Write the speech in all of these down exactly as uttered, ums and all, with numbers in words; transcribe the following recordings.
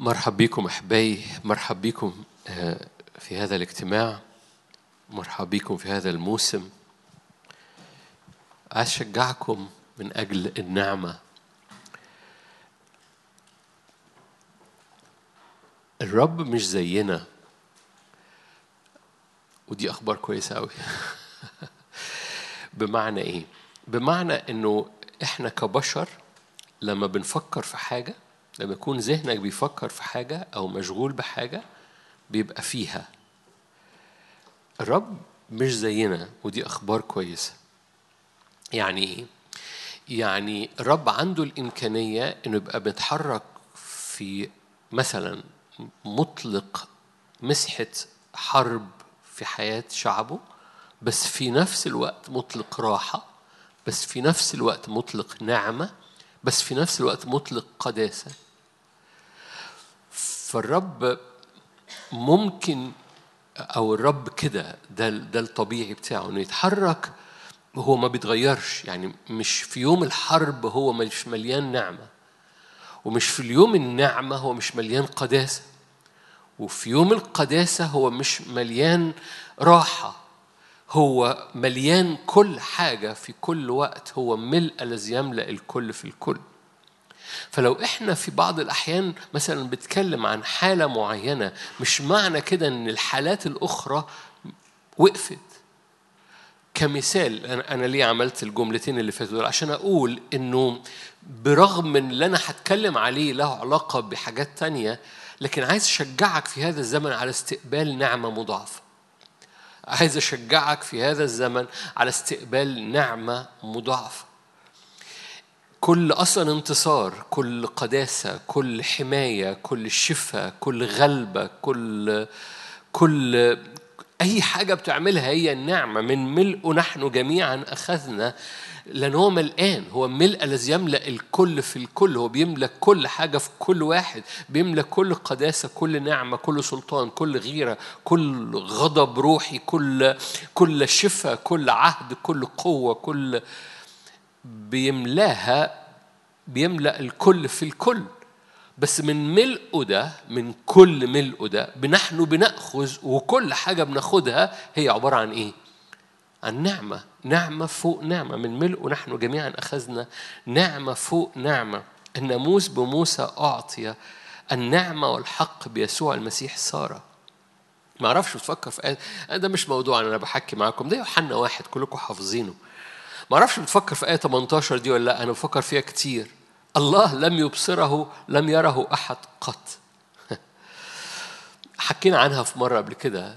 مرحب بكم أحبائي، مرحب بكم في هذا الاجتماع، مرحب بكم في هذا الموسم. عايز أشجعكم من أجل النعمة. الرب مش زينا، ودي أخبار كويسة أوي. بمعنى إيه؟ بمعنى إنه إحنا كبشر لما بنفكر في حاجة، لما يكون ذهنك بيفكر في حاجة أو مشغول بحاجة بيبقى فيها. الرب مش زينا، ودي أخبار كويسة. يعني إيه؟ يعني الرب عنده الإمكانية إنه يبقى بيتحرك في مثلا مطلق مسحة حرب في حياة شعبه، بس في نفس الوقت مطلق راحة، بس في نفس الوقت مطلق نعمة، بس في نفس الوقت مطلق قداسة. فالرب ممكن، أو الرب كده ده ده الطبيعي بتاعه إنه يتحرك، هو ما بيتغيرش. يعني مش في يوم الحرب هو مش مليان نعمة، ومش في اليوم النعمة هو مش مليان قداسة، وفي يوم القداسة هو مش مليان راحة، هو مليان كل حاجة في كل وقت. هو ملء الذي يملأ الكل في الكل. فلو احنا في بعض الأحيان مثلا بتكلم عن حالة معينة، مش معنى كده ان الحالات الأخرى وقفت. كمثال، أنا ليه عملت الجملتين اللي فاتوا دول؟ عشان أقول إنه برغم من اللي أنا هتكلم عليه له علاقة بحاجات تانية، لكن عايز أشجعك في هذا الزمن على استقبال نعمة مضاعفة. عايز أشجعك في هذا الزمن على استقبال نعمة مضاعفة. كل أصل انتصار، كل قداسة، كل حماية، كل شفاء، كل غلبة، كل كل أي حاجة بتعملها هي النعمة. من ملء نحن جميعا أخذنا، لأن هو ملآن، هو ملء الذي يملأ الكل في الكل. هو بيملأ كل حاجة في كل واحد، بيملأ كل قداسة، كل نعمة، كل سلطان، كل غيرة، كل غضب روحي، كل كل شفاء، كل عهد، كل قوة، كل بيملاها، بيملأ الكل في الكل. بس من ملئه ده، من كل ملئه ده نحن بنأخذ، وكل حاجة بناخدها هي عبارة عن إيه؟ عن نعمة. نعمة فوق نعمة. من ملئه نحن جميعا أخذنا نعمة فوق نعمة. الناموس بموسى أعطي، النعمة والحق بيسوع المسيح صار. ما أعرفش بتفكر في آية، ده مش موضوع أنا بحكي معاكم، ده يوحنا واحد كلكم حافظينه. ما أعرفش بتفكر في آية ثمانية عشر دي ولا لا، أنا بفكر فيها كتير. الله لم يبصره، لم يره أحد قط. حكينا عنها في مرة قبل كده.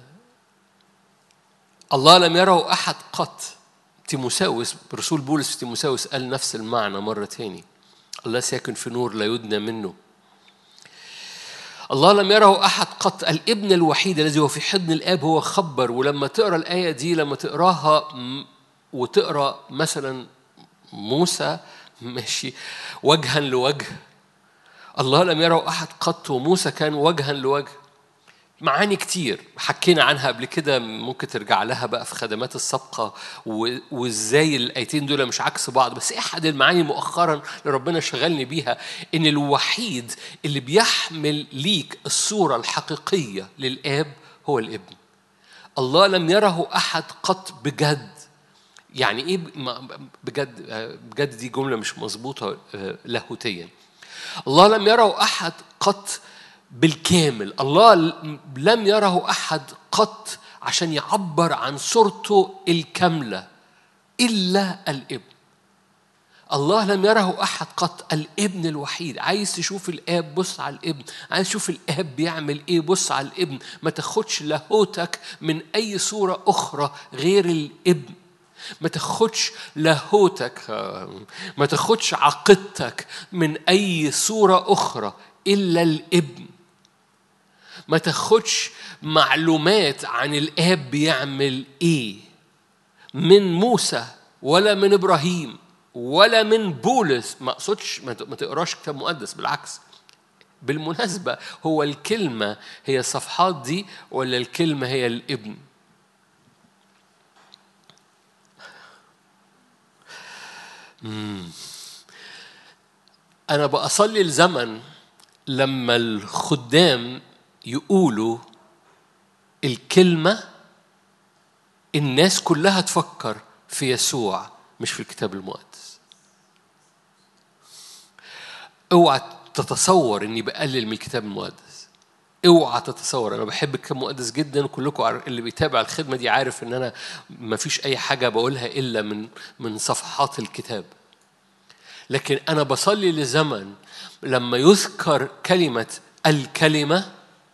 الله لم يره أحد قط. تيموساوس، رسول بولس في تيموساوس قال نفس المعنى مرة تاني. الله ساكن في نور لا يدنى منه. الله لم يره أحد قط، الابن الوحيد الذي هو في حضن الآب هو خبر. ولما تقرأ الآية دي، لما تقراها وتقرأ مثلا موسى ماشي وجها لوجه، الله لم يره أحد قط، وموسى كان وجها لوجه. معاني كتير حكينا عنها قبل كده، ممكن ترجع لها بقى في خدمات السابقة، وإزاي الآيتين دول مش عكس بعض. بس أحد المعاني مؤخرا اللي ربنا شغلني بيها، إن الوحيد اللي بيحمل ليك الصورة الحقيقية للآب هو الابن. الله لم يره أحد قط بجد. يعني إيه بجد؟ بجد دي جملة مش مظبوطة لاهوتيا. الله لم يره أحد قط بالكامل. الله لم يره أحد قط عشان يعبر عن صورته الكاملة إلا الابن. الله لم يره أحد قط، الابن الوحيد. عايز تشوف الآب؟ بص على الابن. عايز تشوف الآب بيعمل إيه؟ بص على الابن. ما تاخدش لاهوتك من أي صورة أخرى غير الابن. ما تاخدش لاهوتك، ما تاخدش عقيدتك من أي صورة أخرى إلا الابن. ما تاخدش معلومات عن الآب بيعمل إيه من موسى ولا من إبراهيم ولا من بولس. ما أقصدش ما تقراش كتاب مقدس، بالعكس. بالمناسبة، هو الكلمة هي الصفحات دي ولا الكلمة هي الابن؟ مم. أنا بأصلي الزمن لما الخدام يقولوا الكلمة الناس كلها تفكر في يسوع مش في الكتاب المقدس. اوعى تتصور اني بقلل من الكتاب المقدس، اوعى تتصور. انا بحب الكتاب المقدس جدا، كلكم اللي بيتابع الخدمة دي عارف ان انا ما فيش اي حاجة بقولها الا من من صفحات الكتاب. لكن انا بصلي لزمن لما يذكر كلمة الكلمة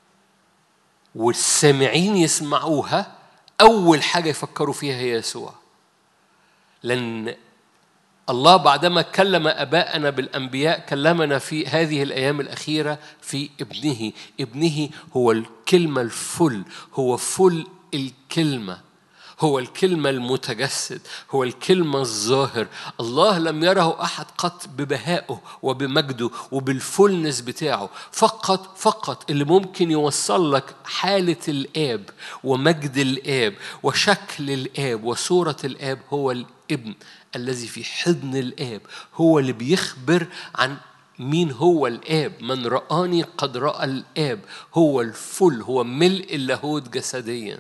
والسامعين يسمعوها أول حاجة يفكروا فيها هي يسوع. لأن الله بعدما كلم أباءنا بالأنبياء كلمنا في هذه الأيام الأخيرة في ابنه. ابنه هو الكلمة الفل، هو فل الكلمة، هو الكلمة المتجسد، هو الكلمة الظاهر. الله لم يره أحد قط ببهائه وبمجده وبالفلنس بتاعه. فقط فقط اللي ممكن يوصل لك حالة الآب ومجد الآب وشكل الآب وصورة الآب هو الابن الذي في حضن الآب. هو اللي بيخبر عن مين هو الآب. من رآني قد رأى الآب. هو الفل، هو ملء اللاهوت جسديا.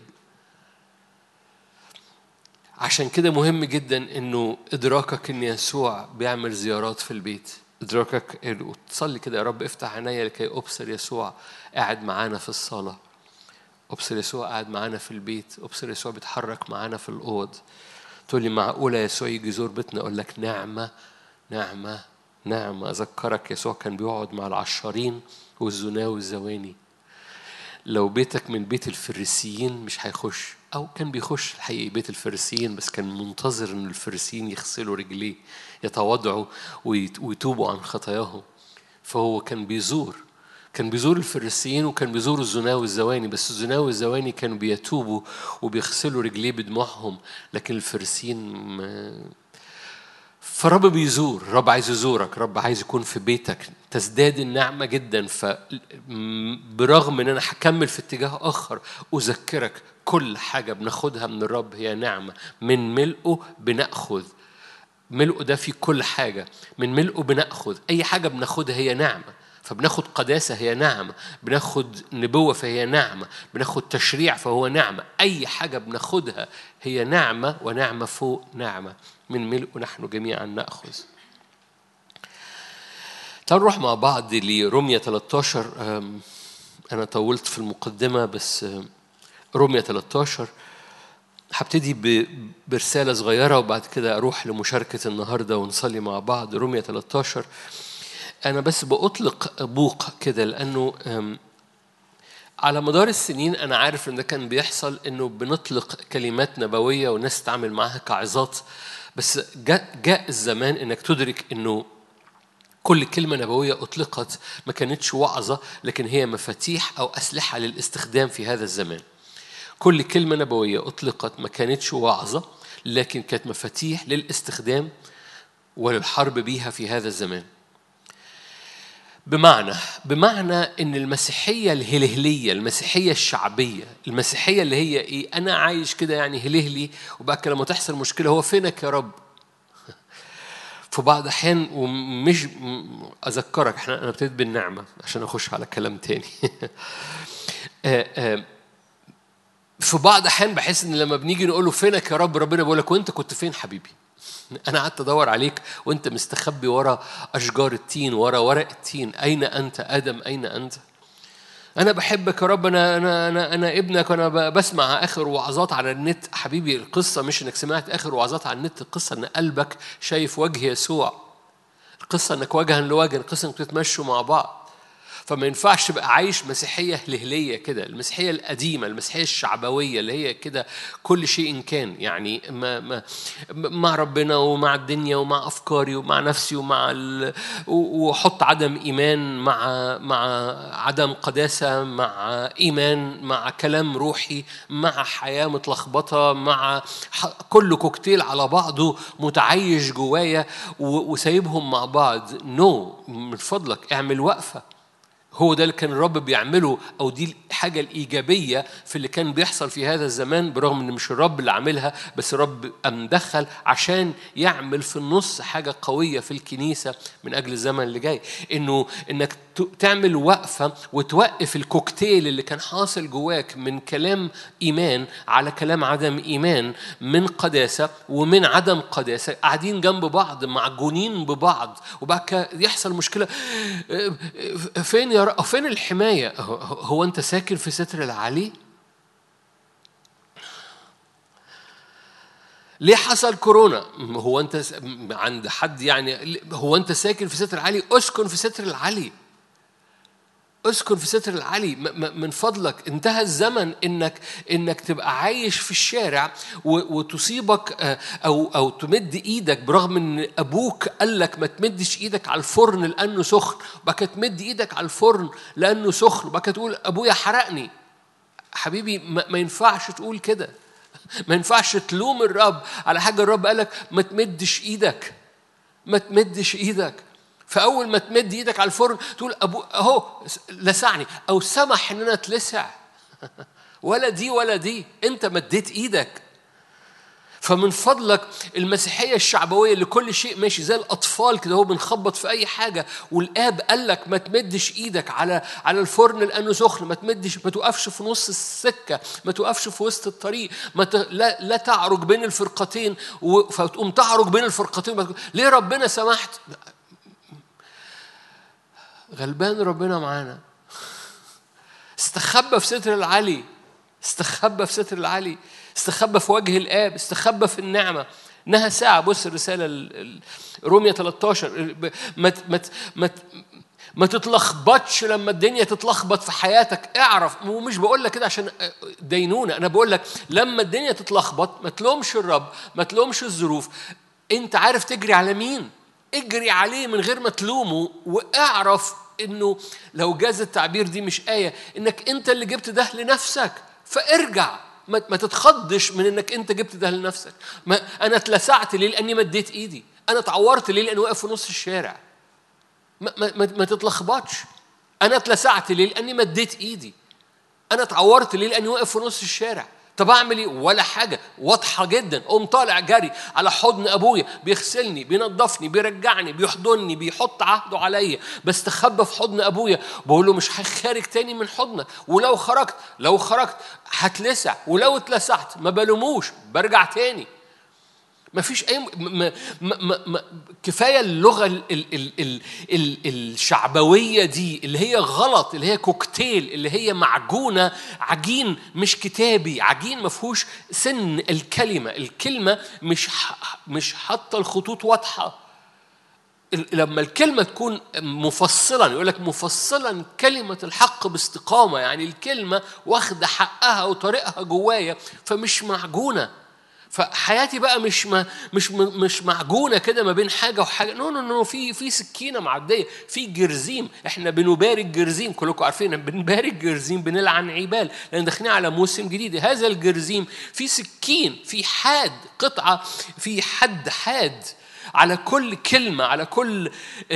عشان كده مهم جدا انه ادراكك ان يسوع بيعمل زيارات في البيت. ادراكك تصلي كده، يا رب افتح عيني لكي ابصر يسوع قاعد معانا في الصلاة، ابصر يسوع قاعد معانا في البيت، ابصر يسوع بيتحرك معانا في الأوض. تقول لي معقولة يسوع يجي يزور بيتنا؟ اقول لك نعمة نعمة نعمة. اذكرك يسوع كان بيقعد مع العشارين والزنا والزواني. لو بيتك من بيت الفريسيين مش هيخش، أو كان بيخش الحقيقي بيت الفريسيين بس كان منتظر أن الفريسيين يغسلوا رجليه، يتواضعوا ويتوبوا عن خطاياهم. فهو كان بيزور كان بيزور الفريسيين وكان بيزور الزنا والزواني. بس الزنا والزواني كانوا بيتوبوا وبيغسلوا رجليه بدموعهم، لكن الفريسيين ما. فرب بيزور، رب عايز يزورك، رب عايز يكون في بيتك، تزداد النعمة جدا. فبرغم ان انا هكمل في اتجاه اخر اذكرك كل حاجة بناخدها من الرب هي نعمة. من ملئه بنأخذ. ملئه ده في كل حاجة، من ملئه بنأخذ. اي حاجة بناخدها هي نعمة. فبناخد قداسة هي نعمة، بناخد نبوة فهي نعمة، بناخد تشريع فهو نعمة. أي حاجة بناخدها هي نعمة، ونعمة فوق نعمة. من ملئه نحن جميعا نأخذ. تعالوا نروح مع بعض لرمية ثلاثة عشر. أنا طولت في المقدمة بس رمية ثلاثة عشر هبتدي برسالة صغيرة وبعد كده أروح لمشاركة النهاردة ونصلي مع بعض. رمية ثلاثة عشر أنا بس بأطلق بوق كده لأنه على مدار السنين أنا عارف إن ده كان بيحصل، إنه بنطلق كلمات نبوية والناس تعمل معها كعظات. بس جاء, جاء الزمان إنك تدرك إنه كل كلمة نبوية أطلقت ما كانتش وعظة، لكن هي مفاتيح أو أسلحة للاستخدام في هذا الزمان. كل كلمة نبوية أطلقت ما كانتش وعظة، لكن كانت مفاتيح للاستخدام وللحرب بيها في هذا الزمان. بمعنى بمعنى إن المسيحية الهلهلية، المسيحية الشعبية، المسيحية اللي هي إيه؟ أنا عايش كده يعني هلهلي، وبعد لما تحصل مشكلة هو فينك يا رب؟ في بعض أحيان ومش أذكرك إحنا أنا ابتديت بالنعمة عشان أخش على كلام تاني. في بعض أحيان بحس إن لما بنيجي نقوله فينك يا رب، ربنا بيقول لك وأنت كنت فين حبيبي؟ أنا قعدت أدور عليك وأنت مستخبي ورا أشجار التين، ورا ورق التين. أين أنت آدم؟ أين أنت؟ أنا بحبك يا رب، أنا أنا أنا أنا ابنك، أنا بسمع آخر وعظات على النت. حبيبي القصة مش إنك سمعت آخر وعظات على النت، القصة إن قلبك شايف وجه يسوع. القصة إنك وجها لوجه، القصة إنك تتمشوا مع بعض. فما ينفعش بقى عايش مسيحية هلهلية كده، المسيحية القديمة، المسيحية الشعبوية اللي هي كده كل شيء إن كان يعني ما ما مع ربنا ومع الدنيا ومع أفكاري ومع نفسي ومع ال... وحط عدم إيمان مع مع عدم قداسة، مع إيمان مع كلام روحي، مع حياة متلخبطة، مع كل كوكتيل على بعضه متعايش جوايا وسايبهم مع بعض. نو no. من فضلك اعمل وقفة. هو ده اللي كان الرب بيعمله، أو دي الحاجة الإيجابية في اللي كان بيحصل في هذا الزمان، برغم إن مش الرب اللي عاملها، بس الرب مدخل عشان يعمل في النص حاجة قوية في الكنيسة من أجل الزمن اللي جاي. إنه إنك تعمل وقفة وتوقف الكوكتيل اللي كان حاصل جواك من كلام إيمان على كلام عدم إيمان، من قداسة ومن عدم قداسة، قاعدين جنب بعض معجونين ببعض، وبعد كده يحصل مشكلة. فين يا رب؟ فين الحماية؟ هو أنت ساكن في ستر العلي؟ ليه حصل كورونا؟ هو أنت عند حد يعني؟ هو أنت ساكن في ستر العلي؟ أسكن في ستر العلي، اسكن في ستر العلي. من فضلك انتهى الزمن انك انك تبقى عايش في الشارع وتصيبك او او تمد ايدك، برغم ان ابوك قال لك ما تمدش ايدك على الفرن لانه سخن، بقى تمد ايدك على الفرن لانه سخن، بقى تقول ابويا حرقني. حبيبي ما ينفعش تقول كده، ما ينفعش تلوم الرب على حاجه الرب قال لك ما تمدش ايدك، ما تمدش ايدك. فأول ما تمد إيدك على الفرن تقول أبو أهو لسعني، أو سمح إن أنا أتلسع. ولا دي ولا دي، أنت مديت إيدك. فمن فضلك المسيحية الشعبوية اللي كل شيء ماشي زي الأطفال كده، هو بنخبط في أي حاجة، والآب قال لك ما تمدش إيدك على على الفرن لأنه سخن، ما تمدش، ما توقفش في نص السكة، ما توقفش في وسط الطريق، ما ت... لا لا تعرج بين الفرقتين، و... فتقوم تعرج بين الفرقتين. ليه ربنا سمحت؟ غلبان ربنا معانا. استخبى في ستر العلي، استخبى في ستر العلي، استخبى في وجه الآب، استخبى في النعمة. إنها ساعة. بص الرسالة رومية ثلاثة عشر، ما ما ما ما تتلخبطش لما الدنيا تتلخبط في حياتك. اعرف، ومش بقول لك كده عشان دينونة، أنا بقول لك لما الدنيا تتلخبط ما تلومش الرب، ما تلومش الظروف. أنت عارف تجري على مين؟ اجري عليه من غير ما تلومه، واعرف انه لو جاز التعبير دي مش آية، انك انت اللي جبت ده لنفسك. فارجع، ما تتخضش من انك انت جبت ده لنفسك. ما انا اتلسعت ليه؟ لاني مديت ايدي. انا اتعورت ليه؟ لاني واقف في نص الشارع. ما, ما, ما تتلخبطش. انا اتلسعت ليه؟ لاني مديت ايدي. انا اتعورت ليه؟ لاني واقف في نص الشارع. طب اعمل ايه؟ ولا حاجه، واضحه جدا. قوم طالع جري على حضن ابويا، بيغسلني، بينظفني، بيرجعني، بيحضني، بيحط عهده عليا. بستخبى في حضن ابويا، بقول له مش هخارج تاني من حضنك. ولو خرجت لو خرجت هتلسع، ولو اتلسعت ما بلوموش، برجع تاني. ما فيش أي م... م... م... م... كفاية اللغة ال... ال... ال... ال... ال... الشعبوية دي اللي هي غلط، اللي هي كوكتيل، اللي هي معجونة، عجين مش كتابي، عجين مفهوش سن الكلمة. الكلمة مش ح... مش حاطة الخطوط واضحة. لما الكلمة تكون مفصلا، يقول لك مفصلا كلمة الحق باستقامة، يعني الكلمة واخدة حقها وطريقها جوايا، فمش معجونة. فحياتي بقى مش ما مش مش معجونه كده ما بين حاجه وحاجه. نو نو نو في في سكينه معديه، في جرزيم. احنا بنبارك جرزيم، كلكم عارفين بنبارك جرزيم، بنلعن عبال، لان داخلين على موسم جديد. هذا الجرزيم في سكين، في حاد، قطعه في حد حاد على كل كلمه، على كل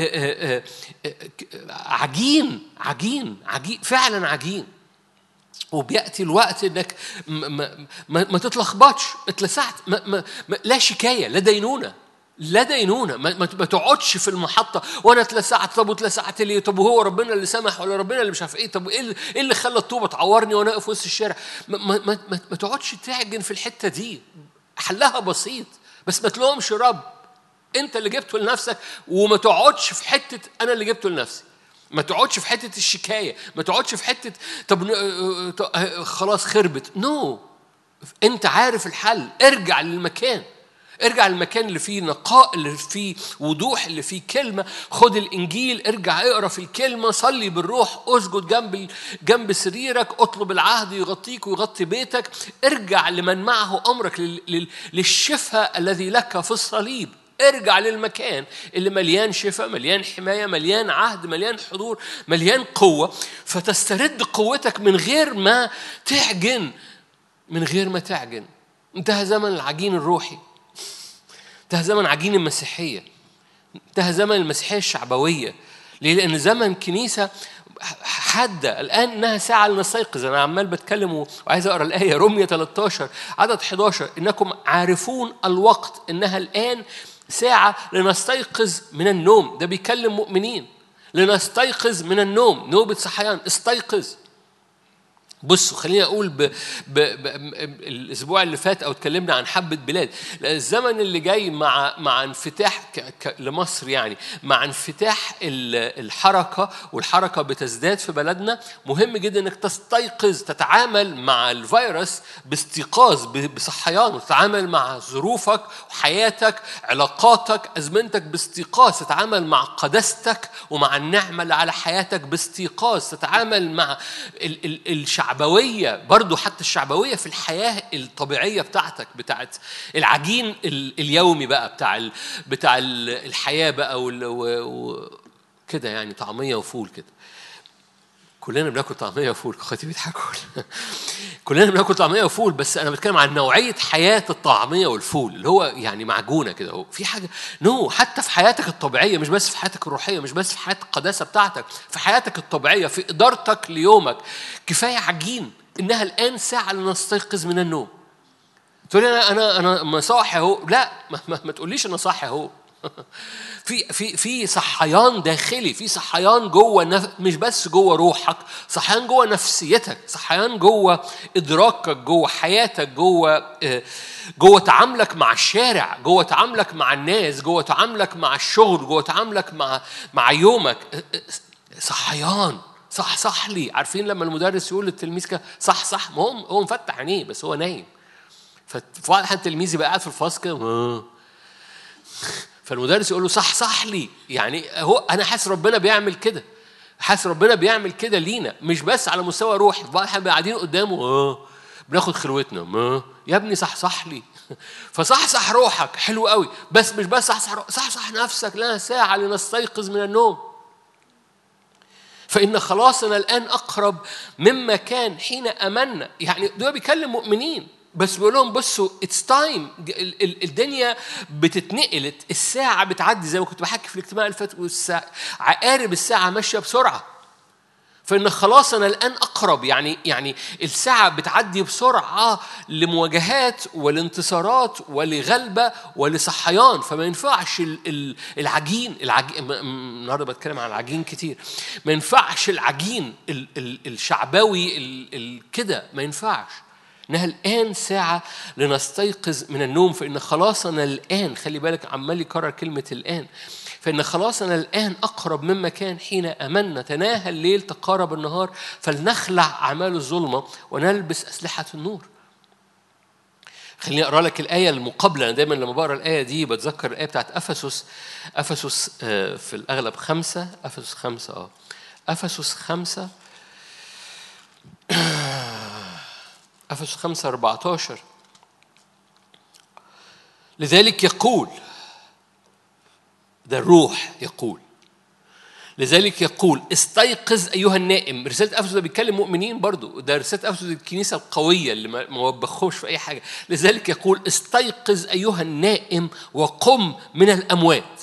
عجين عجين عجين فعلا عجين. وبيأتي الوقت انك ما, ما, ما تتلخبطش. اتلسعت، ما ما ما لا شكايه، لا دينونه، لا دينونه. ما, ما تقعدش في المحطه وانا اتلسعت. طب واتلسعت ليه؟ طب هو ربنا اللي سمح ولا ربنا اللي مش عارف ايه؟ طب ايه اللي خلى الطوبه تعورني وانا واقف في وسط الشارع؟ ما, ما, ما, ما, ما تقعدش تعجن في الحته دي. حلها بسيط، بس ما تلومش رب. انت اللي جبته لنفسك، وما تقعدش في حته انا اللي جبته لنفسي. ما تقعدش في حتة الشكاية، ما تقعدش في حتة طب خلاص خربت. نو no. انت عارف الحل. ارجع للمكان، ارجع للمكان اللي فيه نقاء، اللي فيه وضوح، اللي فيه كلمة. خد الإنجيل، ارجع اقرأ في الكلمة، صلي بالروح، اسجد جنب جنب سريرك، اطلب العهد يغطيك ويغطي بيتك. ارجع لمن معه أمرك، للشفاء الذي لك في الصليب. ارجع للمكان اللي مليان شفاء، مليان حماية، مليان عهد، مليان حضور، مليان قوة، فتسترد قوتك من غير ما تعجن، من غير ما تعجن. انتهى زمن العجين الروحي، انتهى زمن عجين المسيحية، انتهى زمن المسيحية الشعبوية. ليه؟ لأن زمن كنيسة حادة الآن إنها ساعة لنستيقظ. أنا عمال بتكلم وعايز أقرأ الآية رمية ثلاثة عشر عدد أحد عشر إنكم عارفون الوقت إنها الآن ساعة لنستيقظ من النوم. ده بيكلم مؤمنين لنستيقظ من النوم، نوبة صحيان، استيقظ. بصوا خليني أقول ب... ب... ب... الأسبوع اللي فات أو اتكلمنا عن حبة بلاد. الزمن اللي جاي مع مع انفتاح ك... ك... لمصر، يعني مع انفتاح الحركة، والحركة بتزداد في بلدنا، مهم جدا إنك تستيقظ، تتعامل مع الفيروس باستيقاظ، ب... بصحيان، وتتعامل مع ظروفك وحياتك، علاقاتك، أزمنتك باستيقاظ، تتعامل مع قداستك ومع النعمة اللي على حياتك باستيقاظ، تتعامل مع ال... ال... الشعب الشعبوية برضو، حتى الشعبوية في الحياة الطبيعية بتاعتك، بتاعت العجين اليومي بقى، بتاع ال... بتاع الحياة بقى و... و... كده، يعني طعمية وفول كده. كلنا بناكل طعمية وفول، اخواتي بيضحكوا. كلنا بناكل طعمية وفول، بس أنا بتكلم عن نوعية حياة الطعمية والفول اللي هو يعني معجونة كده. في حاجة نو حتى في حياتك الطبيعية، مش بس في حياتك الروحية، مش بس في حياة القداسة بتاعتك، في حياتك الطبيعية، في إدارتك ليومك. كفاية عجين إنها الآن ساعة لنستيقظ من النوم. تقول لي أنا أنا أنا ما صاحي أهو. لا، ما, ما, ما تقوليش أنا صاحي أهو. في في في صحيان داخلي، في صحيان جوه نف... مش بس جوه روحك، صحيان جوه نفسيتك، صحيان جوه ادراكك، جوه حياتك، جوه جوه تعاملك مع الشارع، جوه تعاملك مع الناس، جوه تعاملك مع الشغل، جوه تعاملك مع مع يومك. صحيان. صح صح لي. عارفين لما المدرس يقول للتلميذ كده صح صح، ما هو هو مفتح عينيه بس هو نايم. فواحد حد التلميذ يبقى قاعد في الفصل كده، فالمدرس يقول له صح صح لي، يعني هو أنا حاسس ربنا بيعمل كده، حاسس ربنا بيعمل كده لينا، مش بس على مستوى روحي. احنا قاعدين قدامه اه بناخد خلوتنا، ما يا ابني صح صح لي. فصح صح روحك حلو قوي، بس مش بس صح صح صح صح نفسك. لنا ساعة لنستيقظ من النوم، فإن خلاصنا الآن أقرب مما كان حين أمنا. يعني ده بيكلم مؤمنين بس بيقول لهم بصوا اتس تايم. الدنيا بتتنقل، الساعة بتعدي زي ما كنت بحكي في الاجتماع اللي فات، والساعة عقارب الساعة ماشية بسرعة. فإن خلاصنا الآن أقرب، يعني يعني الساعة بتعدي بسرعة لمواجهات ولانتصارات ولغلبة ولصحيان. فما ينفعش العجين العجين النهارده بتكلم عن العجين كتير. ما ينفعش العجين الشعبوي كده، ما ينفعش. إنها الآن ساعة لنستيقظ من النوم، فإن خلاصنا الآن، خلي بالك عمال يكرر كلمة الآن، فإن خلاصنا الآن أقرب مما كان حين أمنا. تناهى الليل تقارب النهار، فلنخلع أعمال الظلمة ونلبس أسلحة النور. خليني أقرأ لك الآية المقابلة. أنا دايما لما بقرأ الآية دي بتذكر الآية بتاعت أفسس. أفسس في الأغلب خمسة، أفسس خمسة آه أفسس خمسة أفسس خمسة أربعة عشر. لذلك يقول، ده الروح يقول، لذلك يقول استيقظ أيها النائم. رسالة أفسس ده بيتكلم مؤمنين برضو، ده رسالة أفسس الكنيسة القوية اللي ما وبخوش في أي حاجة. لذلك يقول استيقظ أيها النائم وقم من الأموات.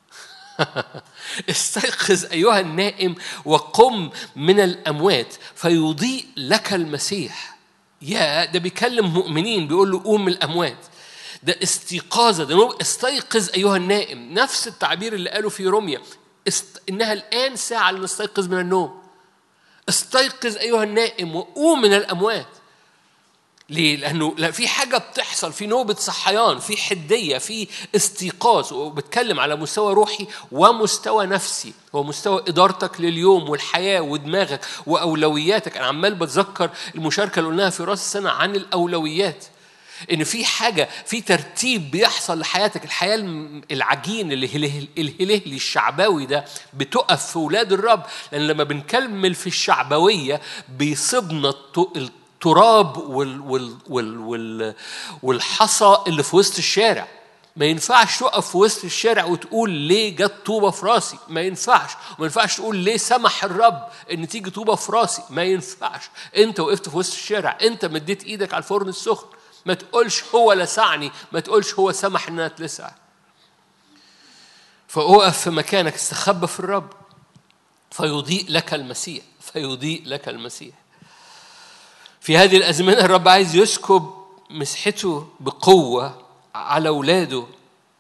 استيقظ أيها النائم وقم من الأموات فيضيء لك المسيح. يا ده بيكلم مؤمنين، بيقول له قوم من الأموات. ده استيقاظة، ده استيقظ أيها النائم. نفس التعبير اللي قاله في روميا، است... إنها الآن ساعة لنستيقظ من النوم. استيقظ أيها النائم وقوم من الأموات. ليه؟ لأنه لا، في حاجة بتحصل، في نوبة صحيان، في حدية، في استيقاظ. وبتكلم على مستوى روحي ومستوى نفسي، ومستوى إدارتك لليوم والحياة ودماغك وأولوياتك. أنا عمال بتذكر المشاركة اللي قلناها في رأس السنة عن الأولويات، إن في حاجة، في ترتيب بيحصل لحياتك. الحياة العجين الهلهلي الشعبوي ده بتقف في ولاد الرب، لأن لما بنكمل في الشعبوية بيصبنا التراب وال وال وال وال والحصى اللي في وسط الشارع. ما ينفعش تقف في وسط الشارع وتقول ليه جت طوبة في راسي، ما ينفعش. وما ينفعش تقول ليه سمح الرب ان تيجي طوبة في راسي، ما ينفعش. انت وقفت في وسط الشارع، انت مديت ايدك على الفرن السخن، ما تقولش هو لسعني، ما تقولش هو سمح انها تلسع. فأوقف في مكانك، استخبى في الرب. فيضيء لك المسيح، فيضيء لك المسيح. في هذه الأزمنة الرب عايز يسكب مسحته بقوة على أولاده،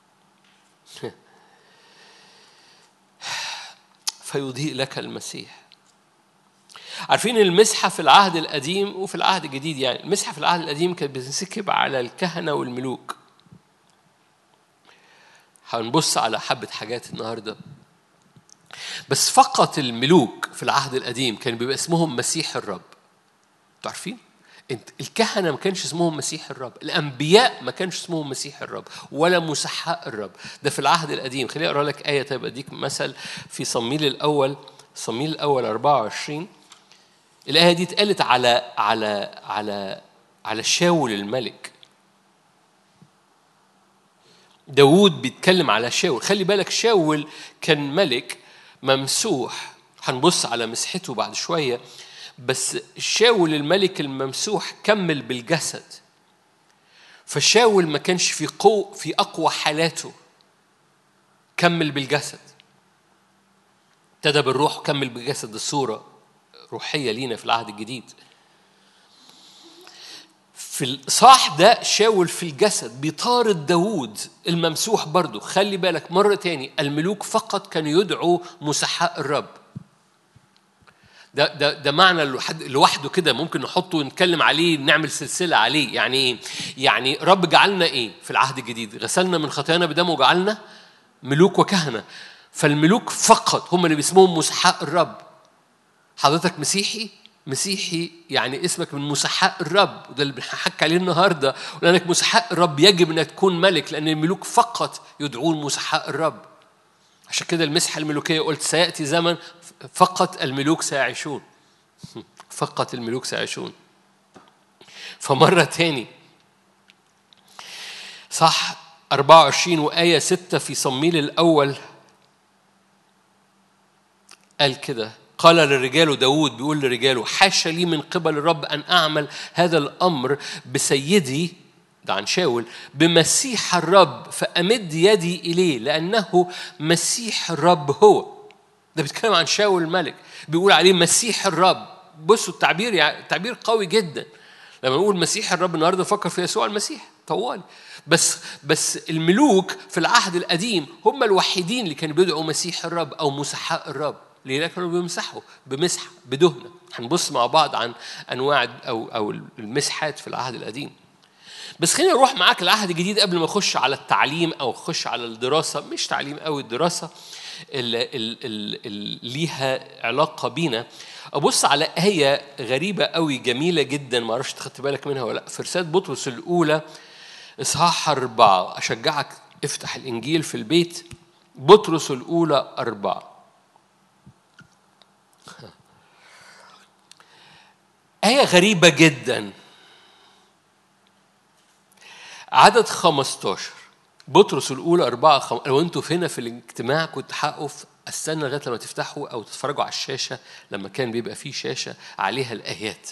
فيضيء لك المسيح. عارفين المسحة في العهد القديم وفي العهد الجديد، يعني المسحة في العهد القديم كانت بتنسكب على الكهنة والملوك. هنبص على حبة حاجات النهاردة، بس فقط الملوك في العهد القديم كان بيبقى اسمهم مسيح الرب. تعرفين انت الكهنة ما كانش اسمهم مسيح الرب، الأنبياء ما كانش اسمهم مسيح الرب ولا مسحاء الرب. ده في العهد القديم. خليني أقرأ لك آية تبقى أديك مثل في صمويل الأول، صمويل الأول أربعة وعشرين. الآية دي اتقالت على على على على شاول الملك. داود بيتكلم على شاول. خلي بالك شاول كان ملك ممسوح، هنبص على مسحته بعد شوية. بس شاول الملك الممسوح كمل بالجسد، فشاول ما كانش في قوة في أقوى حالاته، كمل بالجسد، ابتدى بالروح وكمل بالجسد. الصورة روحية لينا في العهد الجديد. في الإصحاح ده شاول في الجسد بيطارد داود الممسوح برضو. خلي بالك مرة تاني، الملوك فقط كانوا يدعوا مسحاء الرب. ده ده ده معنى لوحده كده ممكن نحطه ونتكلم عليه، نعمل سلسلة عليه. يعني ايه؟ يعني رب جعلنا ايه في العهد الجديد؟ غسلنا من خطايانا بدمه وجعلنا ملوك وكهنة. فالملوك فقط هم اللي بيسموهم مسحاء الرب. حضرتك مسيحي، مسيحي يعني اسمك من مسحاء الرب، وده اللي بنحكي عليه النهارده. ولانك مسحاء الرب يجب انك تكون ملك، لان الملوك فقط يدعون مسحاء الرب. عشان كده المسحة الملوكية قلت سيأتي زمن فقط الملوك سيعيشون، فقط الملوك سيعيشون. فمرة تاني صح أربعة وعشرين وآية ستة في صمويل الأول قال كده، قال للرجال، داود بيقول لرجاله: حاشا لي من قبل الرب أن أعمل هذا الأمر بسيدي، ده عن شاول، بمسيح الرب، فأمد يدي إليه لأنه مسيح الرب هو. ده بيتكلم عن شاول الملك، بيقول عليه مسيح الرب. بصوا التعبير، يعني تعبير قوي جدا. لما نقول مسيح الرب النهارده نفكر في يسوع المسيح طوالي. بس بس الملوك في العهد القديم هم الوحيدين اللي كانوا بيدعوا مسيح الرب أو مسحاء الرب. ليه؟ كانوا بيمسحوا بمسحة بدهنة. هنبص مع بعض عن أنواع أو أو المسحات في العهد القديم. بس خلينا نروح معاك العهد الجديد قبل ما أخش على التعليم أو أخش على الدراسة. مش تعليم أو الدراسة اللي ليها علاقة بينا. أبص على آية غريبة قوي جميلة جدا، ما أعرفش تخدت بالك منها ولا لا. في رسالة بطرس الأولى إصحاح أربعة. أشجعك افتح الإنجيل في البيت. بطرس الأولى أربعة. آية غريبة جدا. عدد خمستاشر. بطرس الأولى أربعة خم... لو أنتوا هنا في الاجتماع كنت حقوا استنى لغاية لما تفتحوا أو تتفرجوا على الشاشة لما كان بيبقى فيه شاشة عليها الآيات.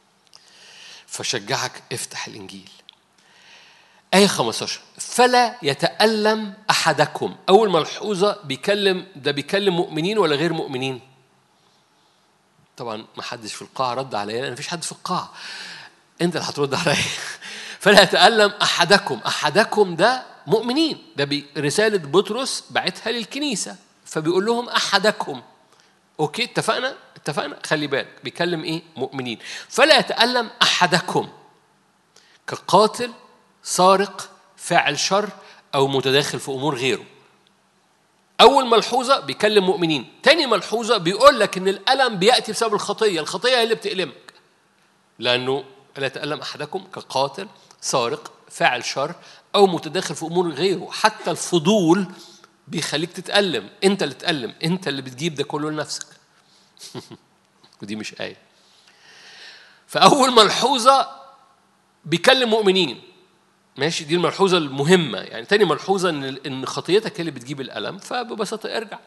فشجعك افتح الإنجيل. آية خمستاشر. فلا يتألم أحدكم. أول ملحوظة بيكلم، ده بيكلم مؤمنين ولا غير مؤمنين؟ طبعا ما حدش في القاعة رد عليا، أنا مفيش حد في القاعة، أنت اللي هترد عليا. فلا يتألم أحدكم. أحدكم ده مؤمنين، ده رسالة بطرس بعتها للكنيسة، فبيقول لهم أحدكم. أوكي اتفقنا؟ اتفقنا. خلي بالك بيكلم إيه؟ مؤمنين. فلا يتألم أحدكم كقاتل، سارق، فاعل شر، أو متداخل في أمور غيره. أول ملحوظة بيكلم مؤمنين. تاني ملحوظة بيقول لك إن الألم بيأتي بسبب الخطية. الخطية هي اللي بتألمك، لأنه لا يتألم أحدكم كقاتل، سارق، فاعل شر، أو متداخل في أمور غيره. حتى الفضول بيخليك تتألم. أنت اللي تتألم، أنت اللي بتجيب ده كله لنفسك. ودي مش آية. فأول ملحوظة بيكلم مؤمنين، ماشي، دي الملحوظة المهمة. يعني تاني ملحوظة إن إن خطيتك هي اللي بتجيب الألم، فببساطة ارجع.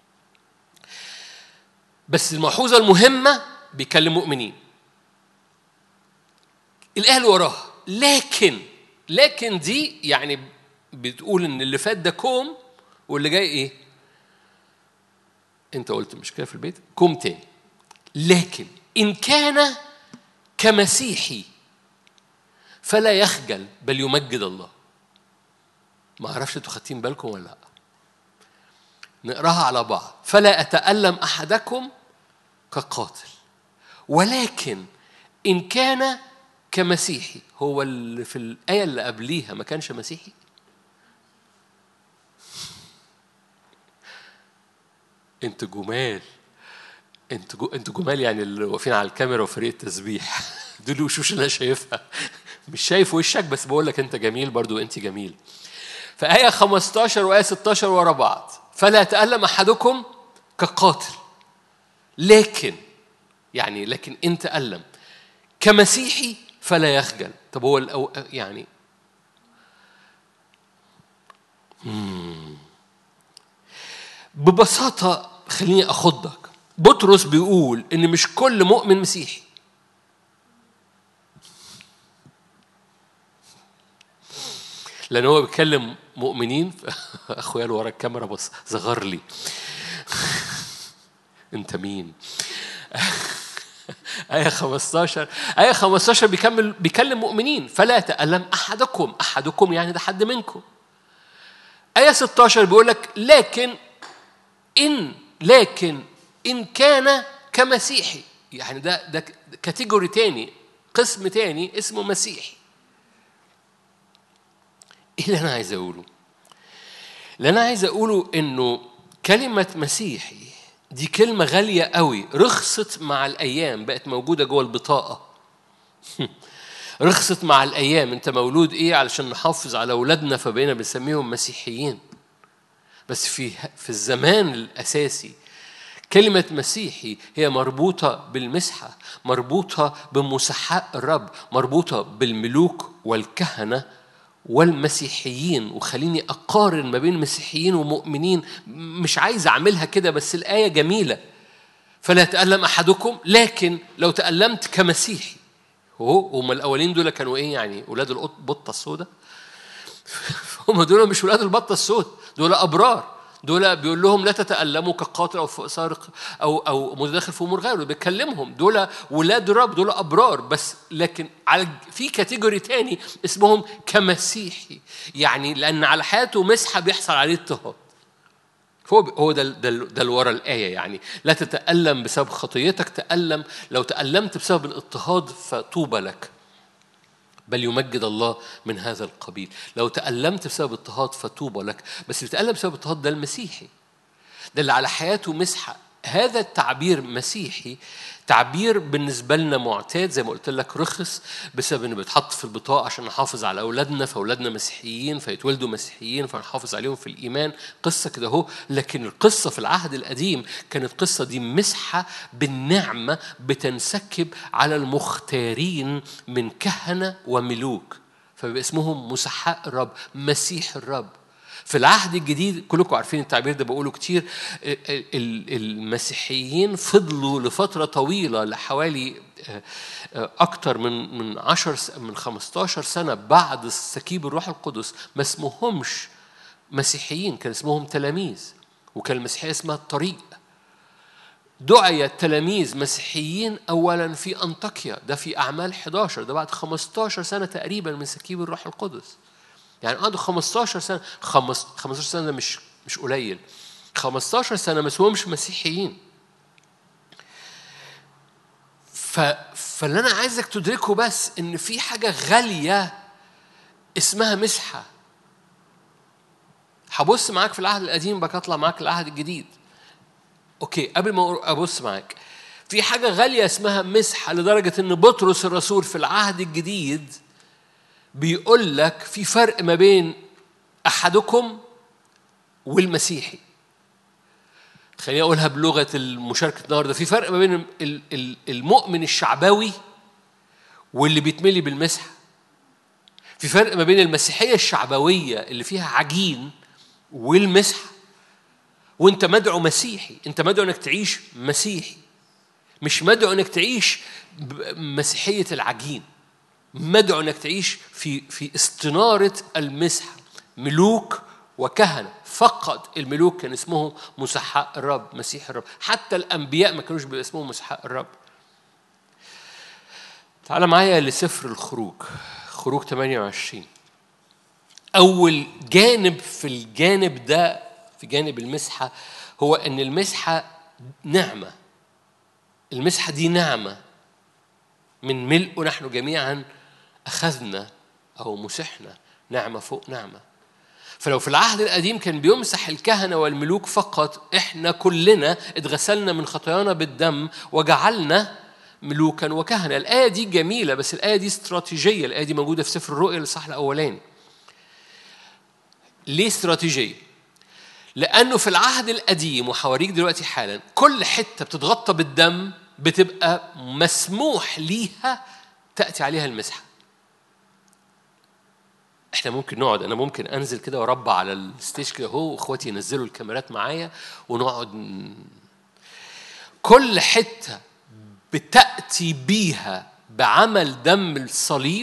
بس الملحوظة المهمة بيكلم مؤمنين. الآية اللي وراها لكن لكن دي يعني بتقول إن اللي فات ده كوم واللي جاي إيه؟ انت قلت مش كده في البيت، كوم تاني. لكن إن كان كمسيحي فلا يخجل بل يمجد الله. ما أعرفش انتوا خدتين بالكم ولا لا. نقراها على بعض. فلا أتألم أحدكم كقاتل، ولكن إن كان كمسيحي. هو اللي في الآية اللي قبليها ما كانش مسيحي؟ انتوا جمال، انتوا انتوا جمال يعني اللي واقفين على الكاميرا وفريق التسبيح دول وشوش اللي انا شايفها، مش شايف وشك بس بقول لك انت جميل برضو، انت جميل. فآية خمستاشر وآية ستاشر ورا بعض. فلا يتألم أحدكم كقاتل، لكن يعني لكن إن تألم كمسيحي فلا يخجل. طب هو الأو يعني مم. ببساطة خليني أخضك. بطرس بيقول إن مش كل مؤمن مسيحي. لأن هو بيتكلم مؤمنين. أخويا اللي ورا الكاميرا بص صغر لي أنت مين؟ آية خمستاشر آية خمستاشر بيكمل بيكلم مؤمنين. فلا يتألم أحدكم. أحدكم يعني ده حد منكم. آية ستاشر بيقول لك لكن إن لكن إن كان كمسيحي. يعني ده ده كاتيجوري تاني، قسم تاني اسمه مسيحي. إيه اللي أنا عايز أقوله؟ اللي أنا عايز أقوله إنه كلمة مسيحي دي كلمة غالية قوي، رخصت مع الأيام، بقت موجودة جوه البطاقة. رخصت مع الأيام. أنت مولود إيه علشان نحافظ على أولادنا فبقينا بنسميهم مسيحيين. بس في في الزمان الأساسي كلمة مسيحي هي مربوطة بالمسحة، مربوطة بمسحاء الرب، مربوطة بالملوك والكهنة والمسيحيين. وخليني أقارن ما بين مسيحيين ومؤمنين، مش عايز أعملها كده بس الآية جميلة. فلا يتألم أحدكم، لكن لو تألمت كمسيحي. هو هم الأولين دول كانوا إيه يعني؟ أولاد البطة السوداء. هم دول مش أولاد البطة السوداء، دول أبرار. دول بيقول لهم لا تتألموا كقاتل أو سارق أو أو متداخل في أمور غيره. بيكلمهم دول ولاد الرب، دول أبرار. بس لكن على في كاتيجوري تاني اسمهم كمسيحي، يعني لأن على حياته مسحة بيحصل عليه اضطهاد. هو هو ده ده ده اللي ورا الآية. يعني لا تتألم بسبب خطيتك، تألم لو تألمت بسبب الاضطهاد فطوبى لك بل يمجد الله من هذا القبيل. لو تألمت بسبب اضطهاد فطوبى لك. بس بتألم بسبب اضطهاد ده المسيحي، ده اللي على حياته مسحة. هذا التعبير مسيحي تعبير بالنسبة لنا معتاد، زي ما قلت لك رخص بسبب انه بيتحط في البطاقة عشان نحافظ على أولادنا، فأولادنا مسيحيين فيتولدوا مسيحيين فنحافظ عليهم في الإيمان. قصة كده هو. لكن القصة في العهد القديم كانت قصة دي مسحة بالنعمة بتنسكب على المختارين من كهنة وملوك، فبيبقى اسمهم مسحاء الرب، مسيح الرب. في العهد الجديد كلكم عارفين التعبير ده بقوله كتير، المسيحيين فضلوا لفترة طويلة لحوالي أكتر من من عشر من خمستاشر سنة بعد سكيب الروح القدس ما اسمهمش مسيحيين، كان اسمهم تلاميذ. وكان المسيحية اسمها الطريق. دعي التلاميذ مسيحيين أولا في أنطاكيا، ده في أعمال حداشر، ده بعد خمستاشر سنة تقريبا من سكيب الروح القدس. يعني قعدوا خمستاشر سنة. خمستاشر سنة ده مش مش قليل. خمستاشر سنة ما اسمهمش مسيحيين. ف فاللي أنا عايزك تدركه بس إن في حاجة غالية اسمها مسحة. هبص معاك في العهد القديم بقى أطلع معاك العهد الجديد. أوكي، قبل ما أبص معاك في حاجة غالية اسمها مسحة، لدرجة إن بطرس الرسول في العهد الجديد بيقول لك في فرق ما بين أحدكم والمسيحي. خليني أقولها بلغة المشاركة النهاردة. في فرق ما بين المؤمن الشعبوي واللي بيتملي بالمسحة. في فرق ما بين المسيحية الشعبوية اللي فيها عجين والمسحة. وانت مدعو مسيحي، انت مدعو انك تعيش مسيحي، مش مدعو انك تعيش مسيحية العجين. مدعو انك تعيش في في استنارة المسحة، ملوك وكهنة. فقط الملوك كان اسمهم مسحاء الرب، مسيح الرب. حتى الأنبياء ما كانوش بيبقى اسمهم مسحاء الرب. تعال معايا لسفر الخروج، خروج ثمانية وعشرين. أول جانب في الجانب ده، في جانب المسحة، هو أن المسحة نعمة. المسحة دي نعمة من ملء نحن جميعا أخذنا أو مسحنا، نعمة فوق نعمة. فلو في العهد القديم كان بيمسح الكهنة والملوك فقط، إحنا كلنا اتغسلنا من خطايانا بالدم وجعلنا ملوكا وكهنة. الآية دي جميلة، بس الآية دي استراتيجية. الآية دي موجودة في سفر الرؤيا الإصحاح الأولاني. ليه استراتيجية؟ لأنه في العهد القديم، وحواريك دلوقتي حالا، كل حتة بتتغطى بالدم بتبقى مسموح ليها تأتي عليها المسحة. احنا ممكن نقعد، انا ممكن انزل كده واربع على الستيج كده اهو، واخواتي ينزلوا الكاميرات معايا ونقعد. كل حتة بتأتي بيها بعمل دم الصليب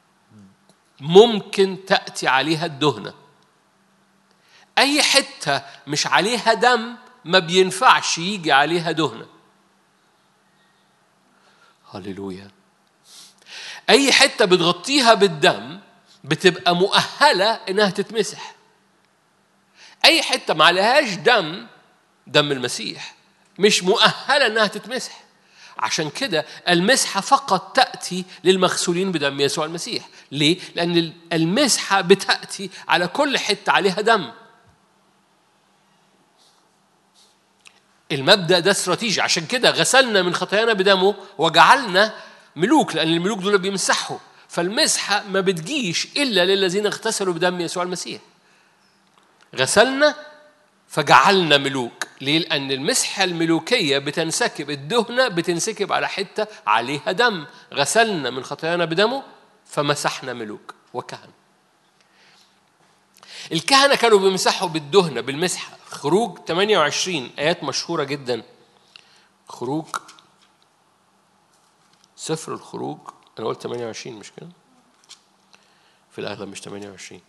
ممكن تأتي عليها الدهنة. أي حتة مش عليها دم ما بينفعش يجي عليها دهنة. هللويا. أي حتة بتغطيها بالدم بتبقى مؤهلة إنها تتمسح. أي حتة ما عليهاش دم، دم المسيح، مش مؤهلة إنها تتمسح. عشان كده المسحة فقط تأتي للمغسولين بدم يسوع المسيح. ليه؟ لأن المسحة بتأتي على كل حتة عليها دم. المبدأ ده استراتيجي. عشان كده غسلنا من خطايانا بدمه وجعلنا ملوك، لأن الملوك دول بيمسحوا. فالمسحة ما بتجيش إلا للذين اغتسلوا بدم يسوع المسيح. غسلنا فجعلنا ملوك. ليه؟ لأن المسحة الملوكية بتنسكب، الدهنة بتنسكب على حتة عليها دم. غسلنا من خطايانا بدمه فمسحنا ملوك وكهنة. الكهنة كانوا بيمسحوا بالدهنة بالمسحة. خروج ثمانية وعشرين آيات مشهورة جدا. خروج، سفر الخروج، أنا قلت ثمانية وعشرين مش كده؟ في الأغلب مش ثمانية وعشرين.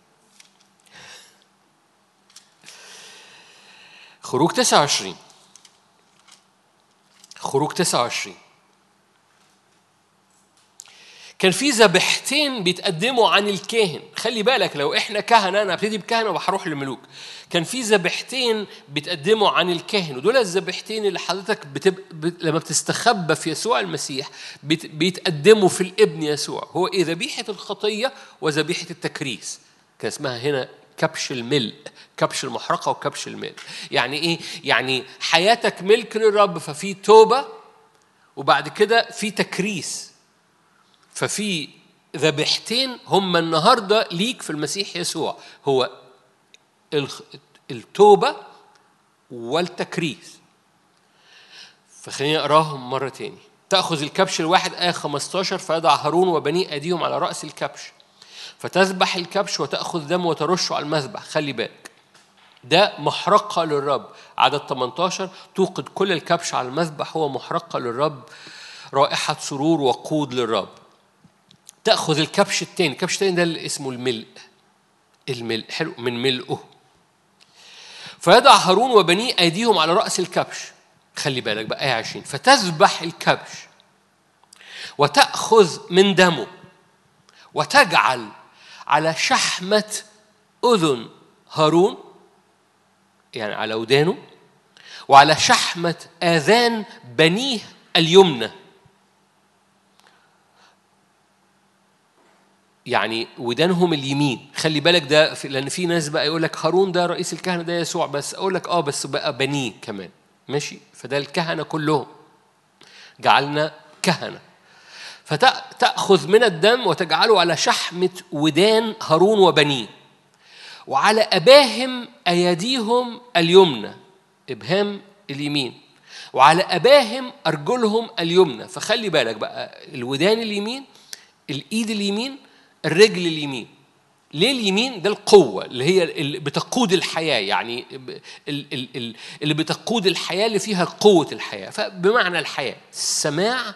خروج تسعة وعشرين. خروج تسعة وعشرين كان في ذبيحتين بيتقدموا عن الكاهن. خلي بالك، لو احنا كهنة، انا ابتدي بكهنة وبروح للملوك. كان في ذبيحتين بيتقدموا عن الكاهن، ودول الذبيحتين اللي حضرتك بتب... بت... لما بتستخبى في يسوع المسيح بت... بيتقدموا في الابن يسوع. هو ايه؟ ذبيحة الخطية وذبيحة التكريس. كان اسمها هنا كبش الملء، كبش المحرقة وكبش الملء. يعني ايه؟ يعني حياتك ملك للرب، ففي توبة وبعد كده في تكريس. ففي ذبيحتين هم النهاردة ليك في المسيح يسوع، هو التوبة والتكريس. فخليني أقراهم مرة تاني. تأخذ الكبش الواحد آية خمسة عشر، فيضع هارون وبني أيديهم على رأس الكبش، فتذبح الكبش وتأخذ دم وترشه على المذبح. خلي بالك، ده محرقة للرب. عدد ثمانية عشر، توقد كل الكبش على المذبح، هو محرقة للرب، رائحة سرور وقود للرب. تأخذ الكبش الثاني، الكبش الثاني ده اللي اسمه الملء. الملء حلو، من ملئه. فيضع هارون وبني أيديهم على رأس الكبش. خلي بالك بقى آية عشرين، فتذبح الكبش وتأخذ من دمه وتجعل على شحمة أذن هارون، يعني على ودانه، وعلى شحمة آذان بنيه اليمنى. يعني ودانهم اليمين. خلي بالك ده، لأن في ناس بقى يقول لك هارون ده رئيس الكهنة، ده يسوع. بس أقول لك آه بس بقى بنيه كمان، ماشي؟ فده الكهنة كلهم، جعلنا كهنة. فتأخذ من الدم وتجعله على شحمة ودان هارون وبنيه، وعلى أباهم أيديهم اليمنى، إبهام اليمين، وعلى أباهم أرجلهم اليمنى. فخلي بالك بقى، الودان اليمين، الإيد اليمين، الرجل اليمين. ليه اليمين؟ ده القوة اللي هي اللي بتقود الحياة، يعني اللي بتقود الحياة، اللي فيها قوة الحياة. فبمعنى الحياة، السماع،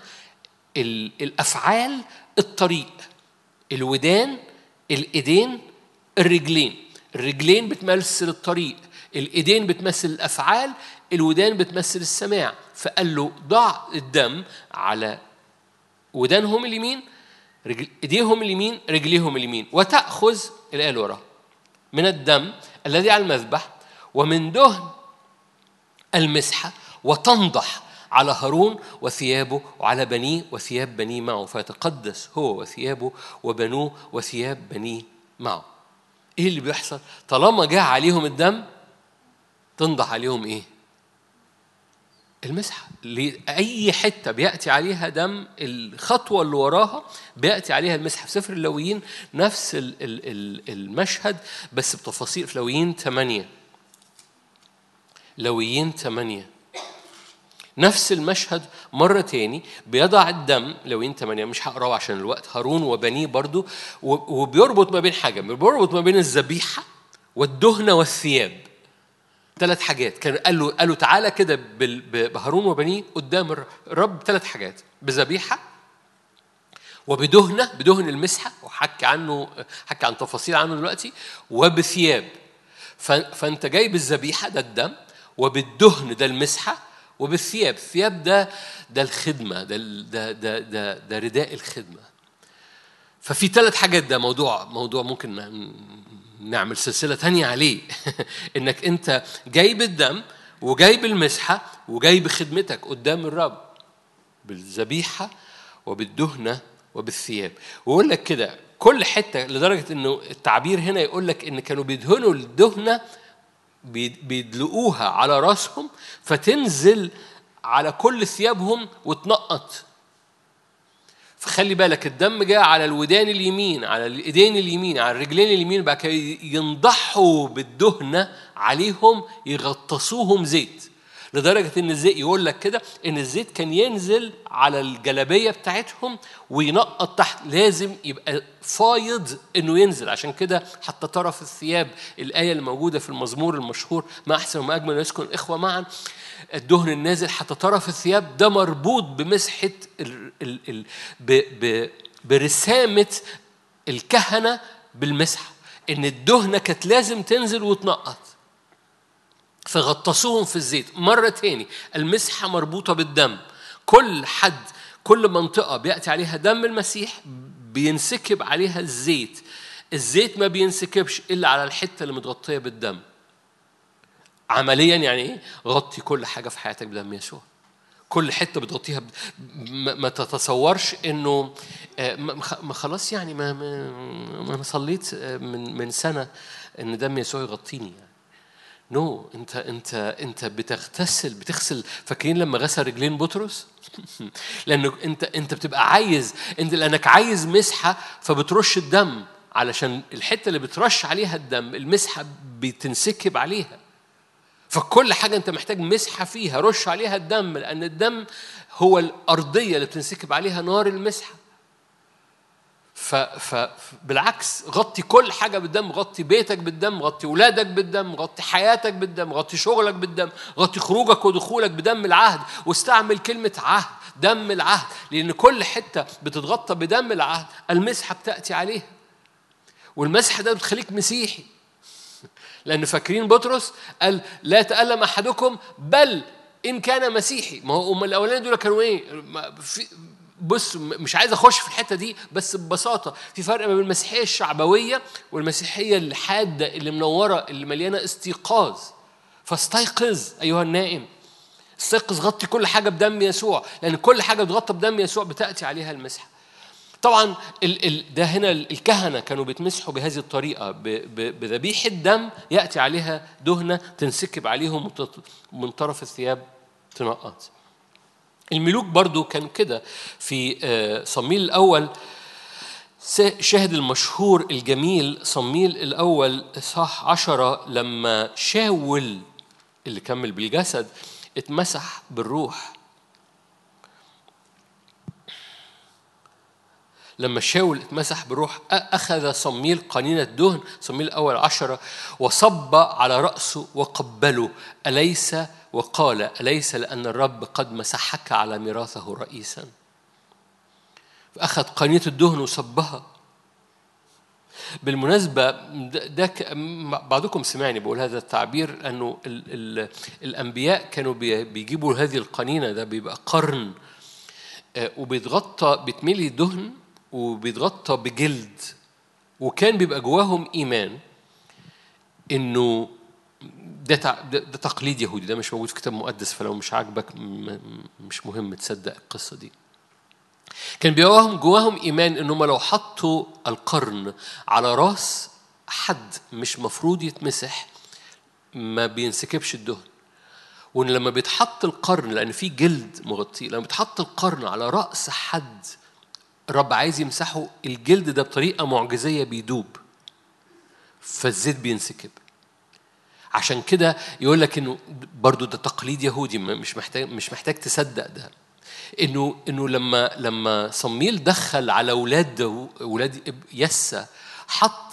الأفعال، الطريق، الودان، الإيدين، الرجلين. الرجلين بتمثل الطريق، الإيدين بتمثل الأفعال، الودان بتمثل السماع. فقال له ضع الدم على ودانهم اليمين، رجل إيديهم اليمين، رجليهم اليمين، وتأخذ الآية اللي وراها من الدم الذي على المذبح ومن دهن المسحة وتنضح على هارون وثيابه وعلى بنيه وثياب بنيه معه، فيتقدس هو وثيابه وبنوه وثياب بنيه معه. ايه اللي بيحصل؟ طالما جاء عليهم الدم تنضح عليهم ايه؟ المسحة. لأي حتة بيأتي عليها دم الخطوة اللي وراها بيأتي عليها المسحة. في سفر اللاويين نفس المشهد بس بتفاصيل. في لاويين ثمانية، لاويين ثمانية نفس المشهد مرة تاني، بيضع الدم. لاويين ثمانية مش هقراه عشان الوقت. هارون وبنيه برضو، وبيربط ما بين حاجة، بيربط ما بين الذبيحة والدهنة والثياب. ثلاث حاجات. كان قال له قال له تعالى كده بهارون وبنيه قدام الرب، ثلاث حاجات: بذبيحة وبدهنة، بدهن المسحة، وحكي عنه حكي عن تفاصيل عنه دلوقتي، وبثياب. فأنت جاي بالذبيحة ده الدم، وبالدهن ده المسحة، وبالثياب. الثياب ده ده الخدمة، ده ده ده ده, ده رداء الخدمة. ففي ثلاث حاجات. ده موضوع موضوع ممكن نعمل سلسلة تانية عليه. إنك أنت جاي بالدم وجاي بالمسحة وجاي بخدمتك قدام الرب بالذبيحة وبالدهنة وبالثياب. ويقول لك كده كل حتة، لدرجة إنه التعبير هنا يقول لك إن كانوا بيدهنوا الدهنة بيدلقوها على رأسهم فتنزل على كل ثيابهم وتنقط. فخلي بالك الدم جاء على الودان اليمين، على الايدين اليمين، على الرجلين اليمين، بقى ينضحوا بالدهنة عليهم، يغطسوهم زيت. لدرجة ان الزيت يقول لك كده ان الزيت كان ينزل على الجلابية بتاعتهم وينقط تحت، لازم يبقى فايض انه ينزل. عشان كده حتى طرف الثياب، الآية اللي موجودة في المزمور المشهور: ما أحسن وما أجمل يسكن الإخوة معا، الدهن النازل حتى طرف الثياب، ده مربوط بمسحة ال ال ال ب ب برسامة الكهنة بالمسحة، إن الدهنة كانت لازم تنزل وتنقط. فغطسوهم في الزيت. مرة تاني المسحة مربوطة بالدم. كل حد، كل منطقة بيأتي عليها دم المسيح بينسكب عليها الزيت. الزيت ما بينسكبش إلا على الحتة اللي متغطية بالدم. عمليا يعني ايه؟ غطي كل حاجه في حياتك بدم يسوع. كل حته بتغطيها ب... ما تتصورش انه ما خلاص يعني ما ما صليت من من سنه ان دم يسوع يغطيني يعني. نو no. انت انت انت بتغتسل، بتغسل. فاكرين لما غسل رجلين بطرس؟ لانه انت انت بتبقى عايز، انت لانك عايز مسحه فبترش الدم، علشان الحته اللي بترش عليها الدم المسحه بتنسكب عليها. فكل حاجة أنت محتاج مسحة فيها، رش عليها الدم، لأن الدم هو الأرضية اللي بتنسكب عليها نار المسحة. فبالعكس غطي كل حاجة بالدم، غطي بيتك بالدم، غطي ولادك بالدم، غطي حياتك بالدم، غطي شغلك بالدم، غطي خروجك ودخولك بدم العهد. واستعمل كلمة عهد، دم العهد، لأن كل حتة بتتغطى بدم العهد المسحة بتأتي عليها. والمسحة ده بتخليك مسيحي. لأن فاكرين بطرس قال لا يتألم أحدكم بل إن كان مسيحي. ما هو أم الأولين دول كانوا إيه؟ بص مش عايز أخش في الحتة دي، بس ببساطة في فرق بين المسيحية الشعبوية والمسيحية الحادة اللي منورة اللي مليانة استيقاظ. فاستيقظ أيها النائم، استيقظ، غطي كل حاجة بدم يسوع، لأن كل حاجة بتغطى بدم يسوع بتأتي عليها المسحة. طبعا ال ال ده هنا الكهنة كانوا بيتمسحوا بهذه الطريقة، بذبيحة دم يأتي عليها دهنة تنسكب عليهم من طرف الثياب تنقط. الملوك برضو كان كده. في صموئيل الأول شاهد المشهور الجميل، صموئيل الأول إصحاح عشرة، لما شاول اللي كمل بالجسد اتمسح بالروح. لما شاول اتمسح بالروح أخذ صموئيل قنينة دهن، صموئيل الأول عشرة، وصب على رأسه وقبله، أليس وقال أليس لأن الرب قد مسحك على ميراثه رئيسا. فأخذ قنينة الدهن وصبها. بالمناسبة ده, ده ك... بعضكم سمعني بقول هذا التعبير، أنه ال... ال... الأنبياء كانوا بي... بيجيبوا هذه القنينة، ده بيبقى قرن وبيتغطى بتملي دهن وبيتغطى بجلد، وكان بيبقى جواهم إيمان إنه ده, تع... ده, ده تقليد يهودي، ده مش موجود في كتاب مقدس، فلو مش عاجبك م... مش مهم تصدق القصة دي. كان بيواهم جواهم إيمان إنهم لو حطوا القرن على راس حد مش مفروض يتمسح ما بينسكبش الدهن، وإن لما بيتحط القرن لأن في جلد مغطيه، لما بيتحط القرن على رأس حد الرب عايز يمسحه، الجلد ده بطريقة معجزية بيدوب فالزيت بينسكب. عشان كده يقول لك إنه برضو ده تقليد يهودي، مش محتاج مش محتاج تصدق ده، إنه إنه لما لما صمويل دخل على أولاد أولاد يسى حط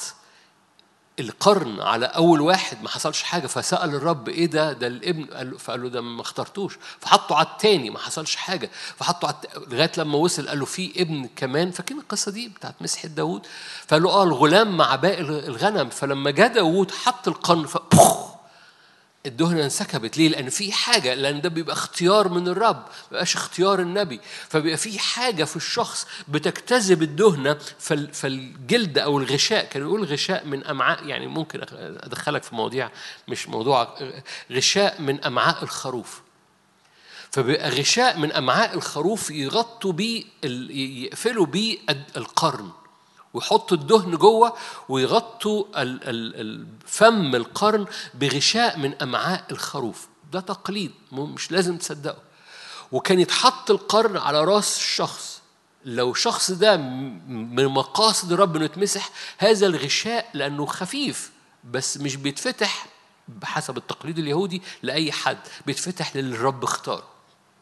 القرن على أول واحد ما حصلش حاجة، فسأل الرب إيه ده ده الابن، فقال له ده ما اخترتوش، فحطه على التاني ما حصلش حاجة، فحطه على الت... لغاية لما وصل قال له في ابن كمان. فاكرين القصة دي بتاعت مسحة داود؟ فقال له آه الغلام مع باقي الغنم. فلما جاء داود حط القرن فبخ الدهنة انسكبت. ليه؟ لأن في حاجة، لأن ده بيبقى اختيار من الرب، ما بيبقاش اختيار النبي، فبيبقى في حاجة في الشخص بتجتذب الدهنة. فالجلد أو الغشاء، كانوا يقول غشاء من أمعاء، يعني ممكن أدخلك في مواضيع مش موضوع، غشاء من أمعاء الخروف. فبيبقى غشاء من أمعاء الخروف يغطوا بيه، يقفلوا بيه القرن ويحطوا الدهن جوه ويغطوا فم القرن بغشاء من أمعاء الخروف. ده تقليد مش لازم تصدقه. وكان يتحط القرن على راس الشخص، لو شخص ده من مقاصد الرب انه يتمسح، هذا الغشاء لأنه خفيف بس مش بيتفتح بحسب التقليد اليهودي لأي حد، بيتفتح للرب اختاره.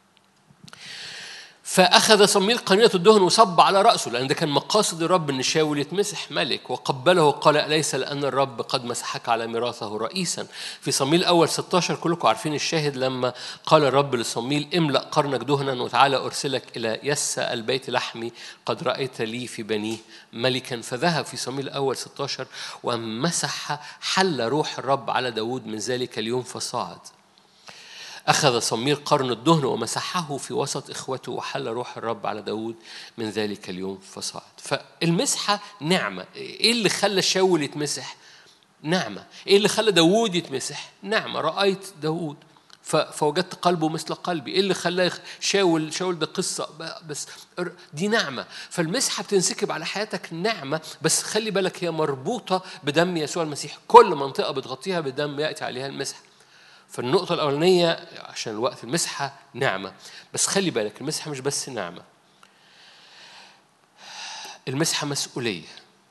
فأخذ صمويل قنينة الدهن وصب على رأسه، لأن ده كان مقاصد الرب أن شاول يتمسح ملك، وقبله وقال أليس لأن الرب قد مسحك على ميراثه رئيسا. في صمويل أول ستة عشر كلكم عارفين الشاهد، لما قال الرب لصمويل املأ قرنك دهنا وتعالى أرسلك إلى يسى البيت لحمي قد رأيت لي في بنيه ملكا. فذهب في صمويل أول ستة عشر ومسح، حل روح الرب على داود من ذلك اليوم فصعد. أخذ صمويل قرن الدهن ومسحه في وسط إخوته وحل روح الرب على داود من ذلك اليوم فصعد. فالمسحة نعمة. إيه اللي خلى شاول يتمسح؟ نعمة. إيه اللي خلى داود يتمسح؟ نعمة. رأيت داود فوجدت قلبه مثل قلبي. إيه اللي خلى شاول شاول ده قصة بس دي نعمة. فالمسحة بتنسكب على حياتك نعمة، بس خلي بالك هي مربوطة بدم يسوع المسيح. كل منطقة بتغطيها بدم يأتي عليها المسحة. فالنقطة الأولانية عشان الوقت، المسحة نعمة، بس خلي بالك المسحة مش بس نعمة، المسحة مسؤولية.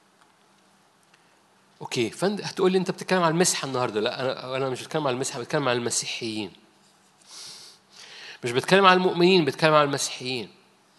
أوكي، فأنت هتقول لي أنت بتتكلم على المسحة النهاردة. لا، أنا أنا مش بتكلم على المسحة، بتكلم على المسيحيين. مش بتكلم على المؤمنين، بتكلم على المسيحيين.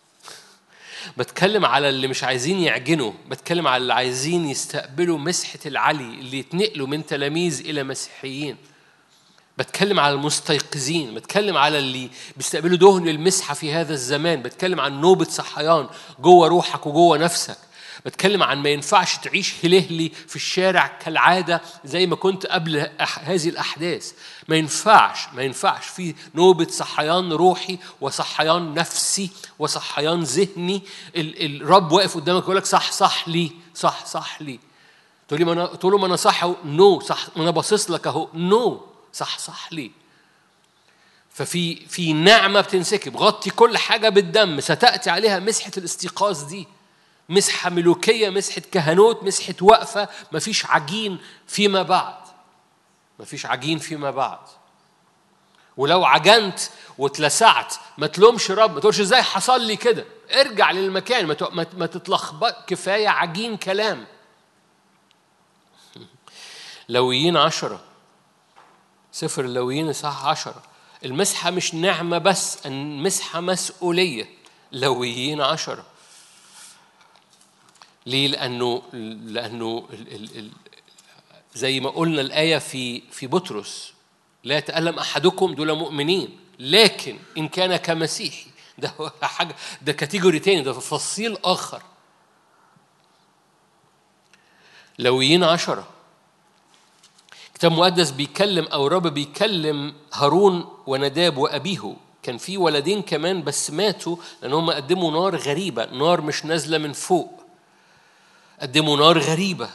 بتكلم على اللي مش عايزين يعجنوا، بتكلم على اللي عايزين يستقبلوا مسحة العلي، اللي يتنقلوا من تلاميذ إلى مسيحيين. بتكلم على المستيقظين، بتكلم على اللي بيستقبلوا دهن المسحة في هذا الزمان. بتكلم عن نوبة صحيان جوه روحك وجوه نفسك. بتكلم عن ما ينفعش تعيش هلهلي في الشارع كالعادة زي ما كنت قبل هذه الأحداث. ما ينفعش ما ينفعش في نوبة صحيان روحي وصحيان نفسي وصحيان ذهني. الرب واقف قدامك يقول لك صح صح لي صح صح لي. تقول لي ما أنا تقول له ما أنا صح نو صح، ما أنا باصص لك أهو نو صح صح لي. ففي في نعمة بتنسكب، غطي كل حاجة بالدم، ستأتي عليها مسحة الاستيقاظ دي، مسحة ملوكية، مسحة كهنوت، مسحة وقفة. مفيش عجين فيما بعد، مفيش عجين فيما بعد. ولو عجنت واتلسعت ما تلومش رب، ما تقولش ازاي حصل لي كده، ارجع للمكان، ما ما تتلخبط. كفاية عجين كلام. لويين عشرة، سفر اللويين صح عشرة، المسحة مش نعمة بس، المسحة مسؤولية. لويين عشرة. ليه؟ لأنه لأنه ال ال ال زي ما قلنا الآية في في بطرس، لا يتألم أحدكم، دول مؤمنين، لكن إن كان كمسيحي، ده حاجة، ده كاتيجوري تاني، ده فصيل آخر. لويين عشرة كتاب مقدس بيكلم أو رب بيكلم هارون ونداب وأبيه. كان في ولدين كمان بس ماتوا لأنهم قدموا نار غريبة، نار مش نازلة من فوق، قدموا نار غريبة.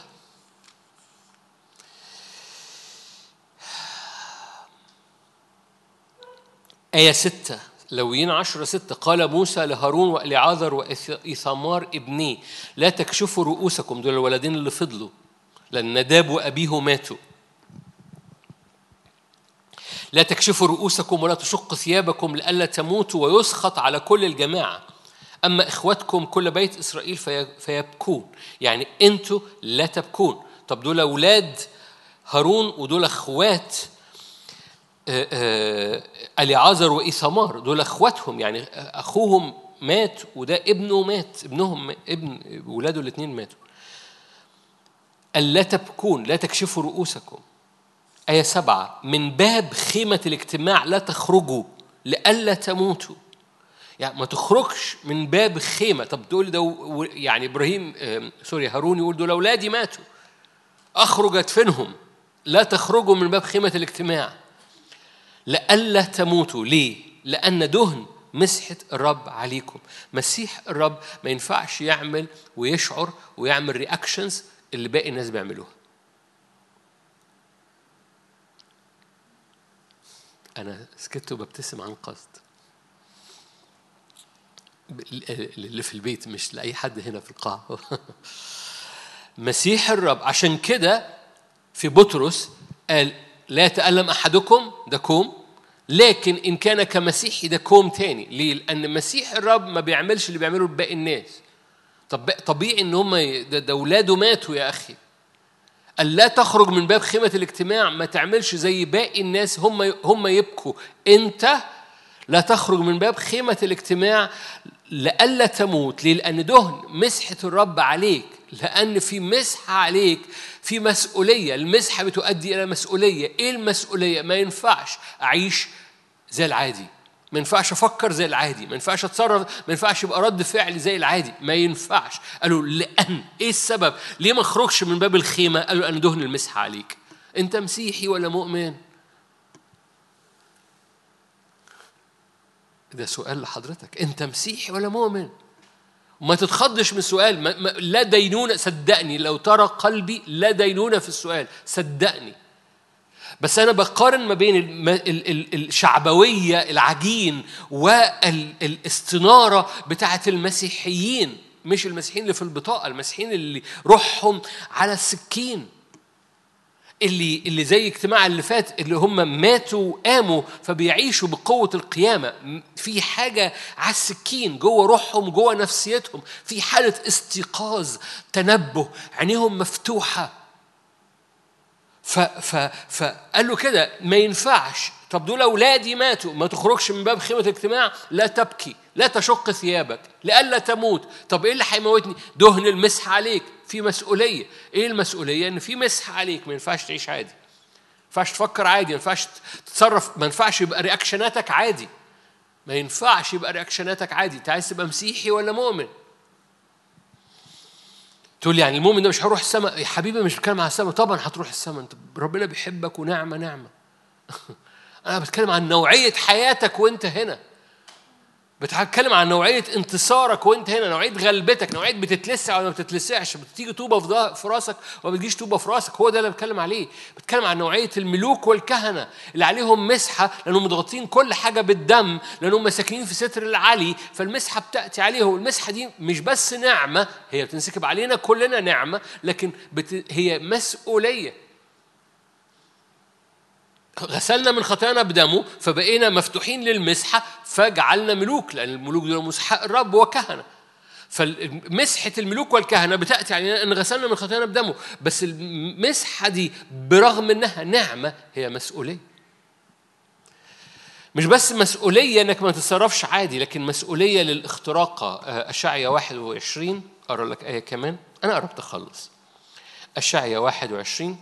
آية ستة لويين عشرة ستة قال موسى لهارون وإليعاذر وإيثامار ابني لا تكشفوا رؤوسكم. دول الولدين اللي فضلوا لأن نداب وأبيه ماتوا. لا تكشفوا رؤوسكم ولا تشقوا ثيابكم لئلا تموتوا ويسخط على كل الجماعة. أما إخوتكم كل بيت إسرائيل في فيبكون. يعني أنتوا لا تبكون. طب دول أولاد هارون ودول أخوات إليعاذر وإيثامار، دول أخواتهم، يعني أخوهم مات وده ابنه مات، ابنهم ابن ولاده الاثنين ماتوا. ألا تبكون لا تكشفوا رؤوسكم. آية سبعة من باب خيمة الاجتماع لا تخرجوا لئلا تموتوا. يعني ما تخرجش من باب خيمة. طب تقول ده يعني إبراهيم سوري هارون يقول دول أولادي ماتوا أخرج أدفنهم. لا تخرجوا من باب خيمة الاجتماع لئلا تموتوا. ليه؟ لأن دهن مسحة الرب عليكم. مسيح الرب ما ينفعش يعمل ويشعر ويعمل رياكشنز اللي باقي الناس بيعملوها. أنا سكت وببتسم عن قصد اللي في البيت مش لأي حد هنا في القاعة. مسيح الرب عشان كده في بطرس قال لا يتألم أحدكم، ده كوم، لكن إن كان كمسيحي ده كوم تاني. ليه؟ لأن مسيح الرب ما بيعملش اللي بيعمله باقي الناس. طب طبيعي إن هم ده أولاده ماتوا يا أخي. قال لا تخرج من باب خيمة الاجتماع، ما تعملش زي باقي الناس هم هم يبكوا. أنت لا تخرج من باب خيمة الاجتماع لئلا تموت. ليه؟ لأن دهن مسحة الرب عليك. لأن في مسحة عليك في مسؤولية. المسحة بتؤدي إلى مسؤولية. إيه المسؤولية؟ ما ينفعش أعيش زي العادي، ما ينفعش أفكر زي العادي، ما ينفعش أتصرف، ما ينفعش يبقى رد فعل زي العادي، ما ينفعش. قالوا لأن إيه السبب؟ ليه ما أخرجش من باب الخيمة؟ قالوا أن دهن المسحة عليك. أنت مسيحي ولا مؤمن؟ ده سؤال لحضرتك. أنت مسيحي ولا مؤمن؟ وما تتخضش من السؤال. ما ما لا دينونة، صدقني لو ترى قلبي لا دينونة في السؤال، صدقني. بس أنا بقارن ما بين الشعبوية العجين والاستنارة بتاعة المسيحيين، مش المسيحيين اللي في البطاقة، المسيحيين اللي روحهم على السكين، اللي اللي زي اجتماع اللي فات اللي هم ماتوا وقاموا فبيعيشوا بقوة القيامة. في حاجة على السكين جوه روحهم، جوه نفسيتهم، في حالة استيقاظ، تنبه، عينيهم مفتوحة. ف ف فقالوا كده ما ينفعش. طب دول أولادي ماتوا، ما تخرجش من باب خيمة الاجتماع. لا تبكي، لا تشق ثيابك لئلا تموت. طب إيه اللي هيموتني؟ دهن المسح عليك. في مسؤولية. إيه المسؤولية؟ إن في مسح عليك. ما ينفعش تعيش عادي، ما ينفعش تفكر عادي، ما ينفعش تتصرف، ما ينفعش يبقى رياكشناتك عادي، ما ينفعش يبقى رياكشناتك عادي. أنت عايز تبقى مسيحي ولا مؤمن؟ تقول يعني المؤمن ده مش هروح السماء. يا حبيبي مش بتكلم عن السماء. طبعا هتروح السماء، انت ربنا بيحبك ونعمة نعمة. انا بتكلم عن نوعية حياتك وانت هنا، بتكلم عن نوعية انتصارك وانت هنا، نوعية غلبتك، نوعية بتتلسع ولا ما بتتلسعش، بتيجي طوبة في راسك وما بتجيش طوبة في راسك. هو ده اللي بتكلم عليه. بتكلم عن نوعية الملوك والكهنة اللي عليهم مسحة لأنهم مضغطين كل حاجة بالدم، لأنهم ساكنين في ستر العلي، فالمسحة بتأتي عليهم. المسحة دي مش بس نعمة، هي بتنسكب علينا كلنا نعمة، لكن بت... هي مسؤولية. غسلنا من خطايانا بدمه فبقينا مفتوحين للمسحة فجعلنا ملوك، لأن الملوك دول مسحاء الرب وكهنة. فمسحة الملوك والكهنة بتأتي علينا أن غسلنا من خطايانا بدمه. بس المسحة دي برغم أنها نعمة هي مسؤولية. مش بس مسؤولية أنك ما تتصرفش عادي، لكن مسؤولية للاختراق. أشعيا واحد وعشرين أقرأ لك آية كمان، أنا قربت أخلص. أشعيا واحد وعشرين.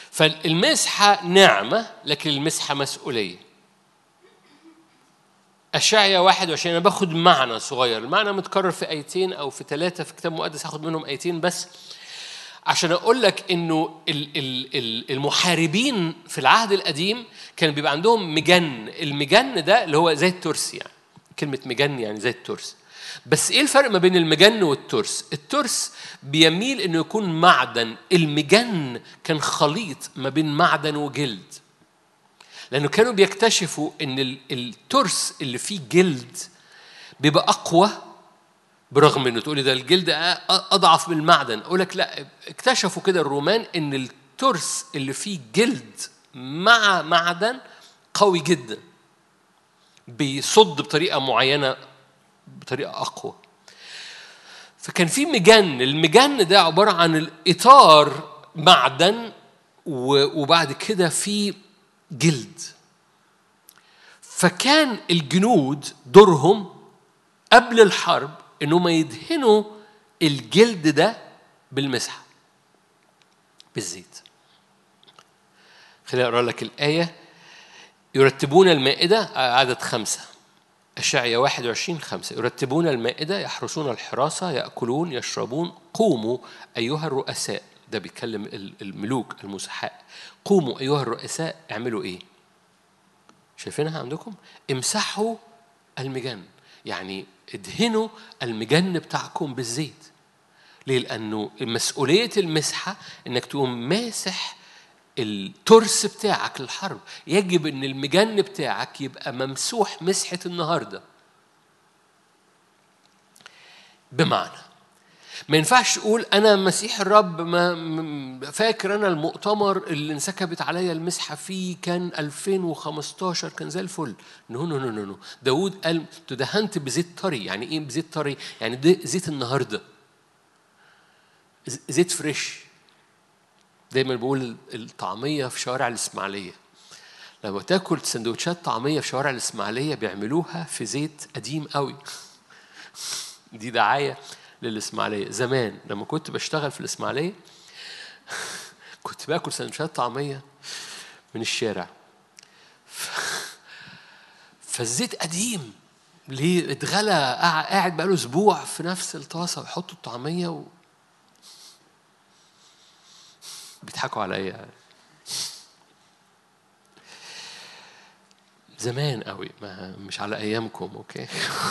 فالمسحة نعمة لكن المسحة مسؤولية. أشعيا واحد وعشرين أنا باخد معنى صغير، المعنى متكرر في آيتين أو في ثلاثة في كتاب مقدس، هاخد منهم آيتين بس عشان أقول لك إنه المحاربين في العهد القديم كان بيبقى عندهم مجن. المجن ده اللي هو زي الترس، يعني كلمة مجن يعني زي الترس. بس إيه الفرق ما بين المجن والترس؟ الترس بيميل إنه يكون معدن، المجن كان خليط ما بين معدن وجلد، لأنه كانوا بيكتشفوا إن الترس اللي فيه جلد بيبقى أقوى، برغم إنه تقولي ده الجلد أضعف من المعدن. أقول لك لا، اكتشفوا كده الرومان إن الترس اللي فيه جلد مع معدن قوي جدا، بيصد بطريقة معينة، بطريقة أقوى. فكان في مجن، المجن ده عبارة عن الإطار معدن وبعد كده في جلد. فكان الجنود دورهم قبل الحرب إنهم يدهنوا الجلد ده بالمسحة بالزيت. خليني أقرأ لك الآية. يرتبون المائدة، عدد خمسة، أشعيا واحد وعشرين خمسة. يرتبون المائدة، يحرسون الحراسة، يأكلون يشربون. قوموا أيها الرؤساء، ده بيتكلم الملوك المسحاء. قوموا أيها الرؤساء، اعملوا إيه؟ شايفينها عندكم؟ امسحوا المجن، يعني ادهنوا المجن بتاعكم بالزيت. ليه؟ لأنه مسؤولية المسحة إنك تقوم ماسح الترس بتاعك للحرب. يجب إن المجن بتاعك يبقى ممسوح مسحة النهاردة. بمعنى ما ينفعش تقول أنا مسيح الرب، ما فاكر أنا المؤتمر اللي انسكبت عليا المسحة فيه كان ألفين وخمستاشر كان زي الفل. نو نو نو نو داود قال تدهنت بزيت طري. يعني إيه بزيت طري؟ يعني ده زيت النهاردة، زيت فريش. دايما بقول الطعمية في شوارع الإسماعيلية، لما تاكل سندوتشات طعمية في شوارع الإسماعيلية بيعملوها في زيت قديم قوي. دي دعاية للإسماعيلية. زمان لما كنت بشتغل في الإسماعيلية كنت باكل سندوتشات طعمية من الشارع، فالزيت قديم. ليه؟ اتغلى، قاعد بقاله أسبوع في نفس الطاسة ويحطوا الطعمية و... بيضحكوا عليا. زمان قوي، ما مش على أيامكم. أوكي.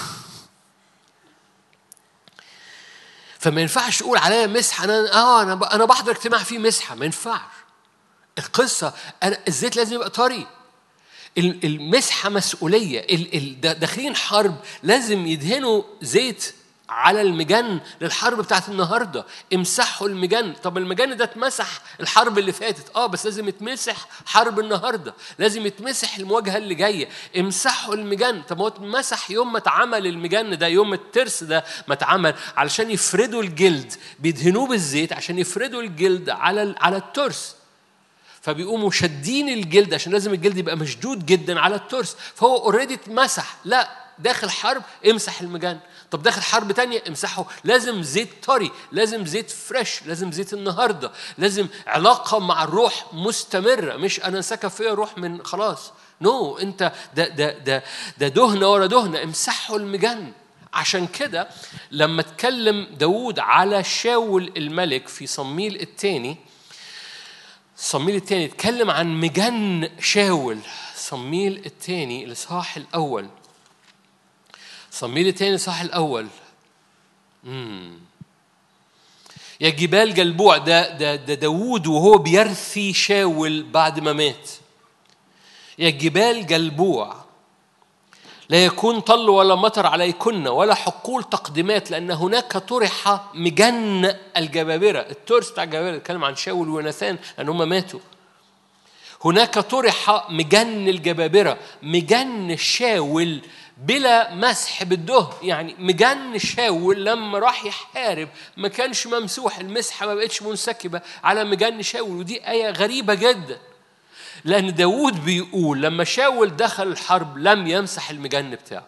فما ينفعش تقول عليا مسحة. أنا آه أنا أنا بحضر اجتماع فيه مسحة، ما ينفعش. القصة أنا الزيت لازم يبقى طري. المسحة مسؤولية. داخلين حرب لازم يدهنوا زيت على المجن للحرب بتاعت النهاردة. امسحوا المجن. طب المجن ده اتمسح الحرب اللي فاتت، اه بس لازم يتمسح حرب النهاردة، لازم يتمسح المواجهة اللي جاية. امسحوا المجن. طب هو اتمسح يوم ما اتعمل المجن ده، يوم الترس ده ما اتعمل علشان يفردوا الجلد، بيدهنوه بالزيت عشان يفردوا الجلد على على الترس. فبيقوموا شادين الجلد عشان لازم الجلد يبقى مشدود جدا على الترس. فهو اوريدي اتمسح. لا، داخل حرب امسح المجن. طب داخل حرب تانية امسحه. لازم زيت طري، لازم زيت فريش، لازم زيت النهاردة، لازم علاقة مع الروح مستمرة. مش أنا سكب فيها روح من خلاص. نو no. أنت ده ده ده ده دهنة ورا دهنة. امسحه المجن. عشان كده لما تكلم داود على شاول الملك في صمويل الثاني، صمويل الثاني اتكلم عن مجن شاول. صمويل الثاني الإصحاح الأول، صمويل الثاني الإصحاح الأول. امم يا جبال جلبوع، ده ده ده داوود وهو بيرثي شاول بعد ما مات. يا جبال جلبوع لا يكون طل ولا مطر عليكن ولا حقول تقدمات، لأن هناك طرح مجن الجبابرة. الترس بتاع الجبابرة يتكلم عن شاول وناثان لأن هم ماتوا. هناك طرح مجن الجبابرة، مجن شاول بلا مسح بالدهن. يعني مجن شاول لما راح يحارب ما كانش ممسوح، المسحة ما بقتش منسكبة على مجن شاول. ودي آية غريبة جدا، لأن داود بيقول لما شاول دخل الحرب لم يمسح المجن بتاعه.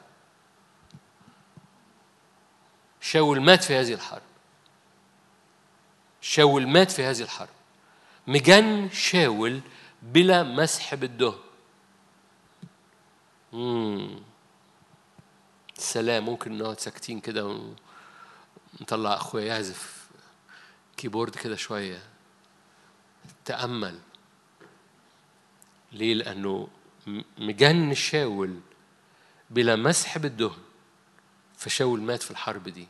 شاول مات في هذه الحرب، شاول مات في هذه الحرب. مجن شاول بلا مسح بالدهن. مم. سلام. ممكن نقعد ساكتين كده ونطلع أخويا يعزف كيبورد كده شوية. تأمل. ليه؟ لأنه مجن شاول بلا مسح بالدهن، فشاول مات في الحرب دي.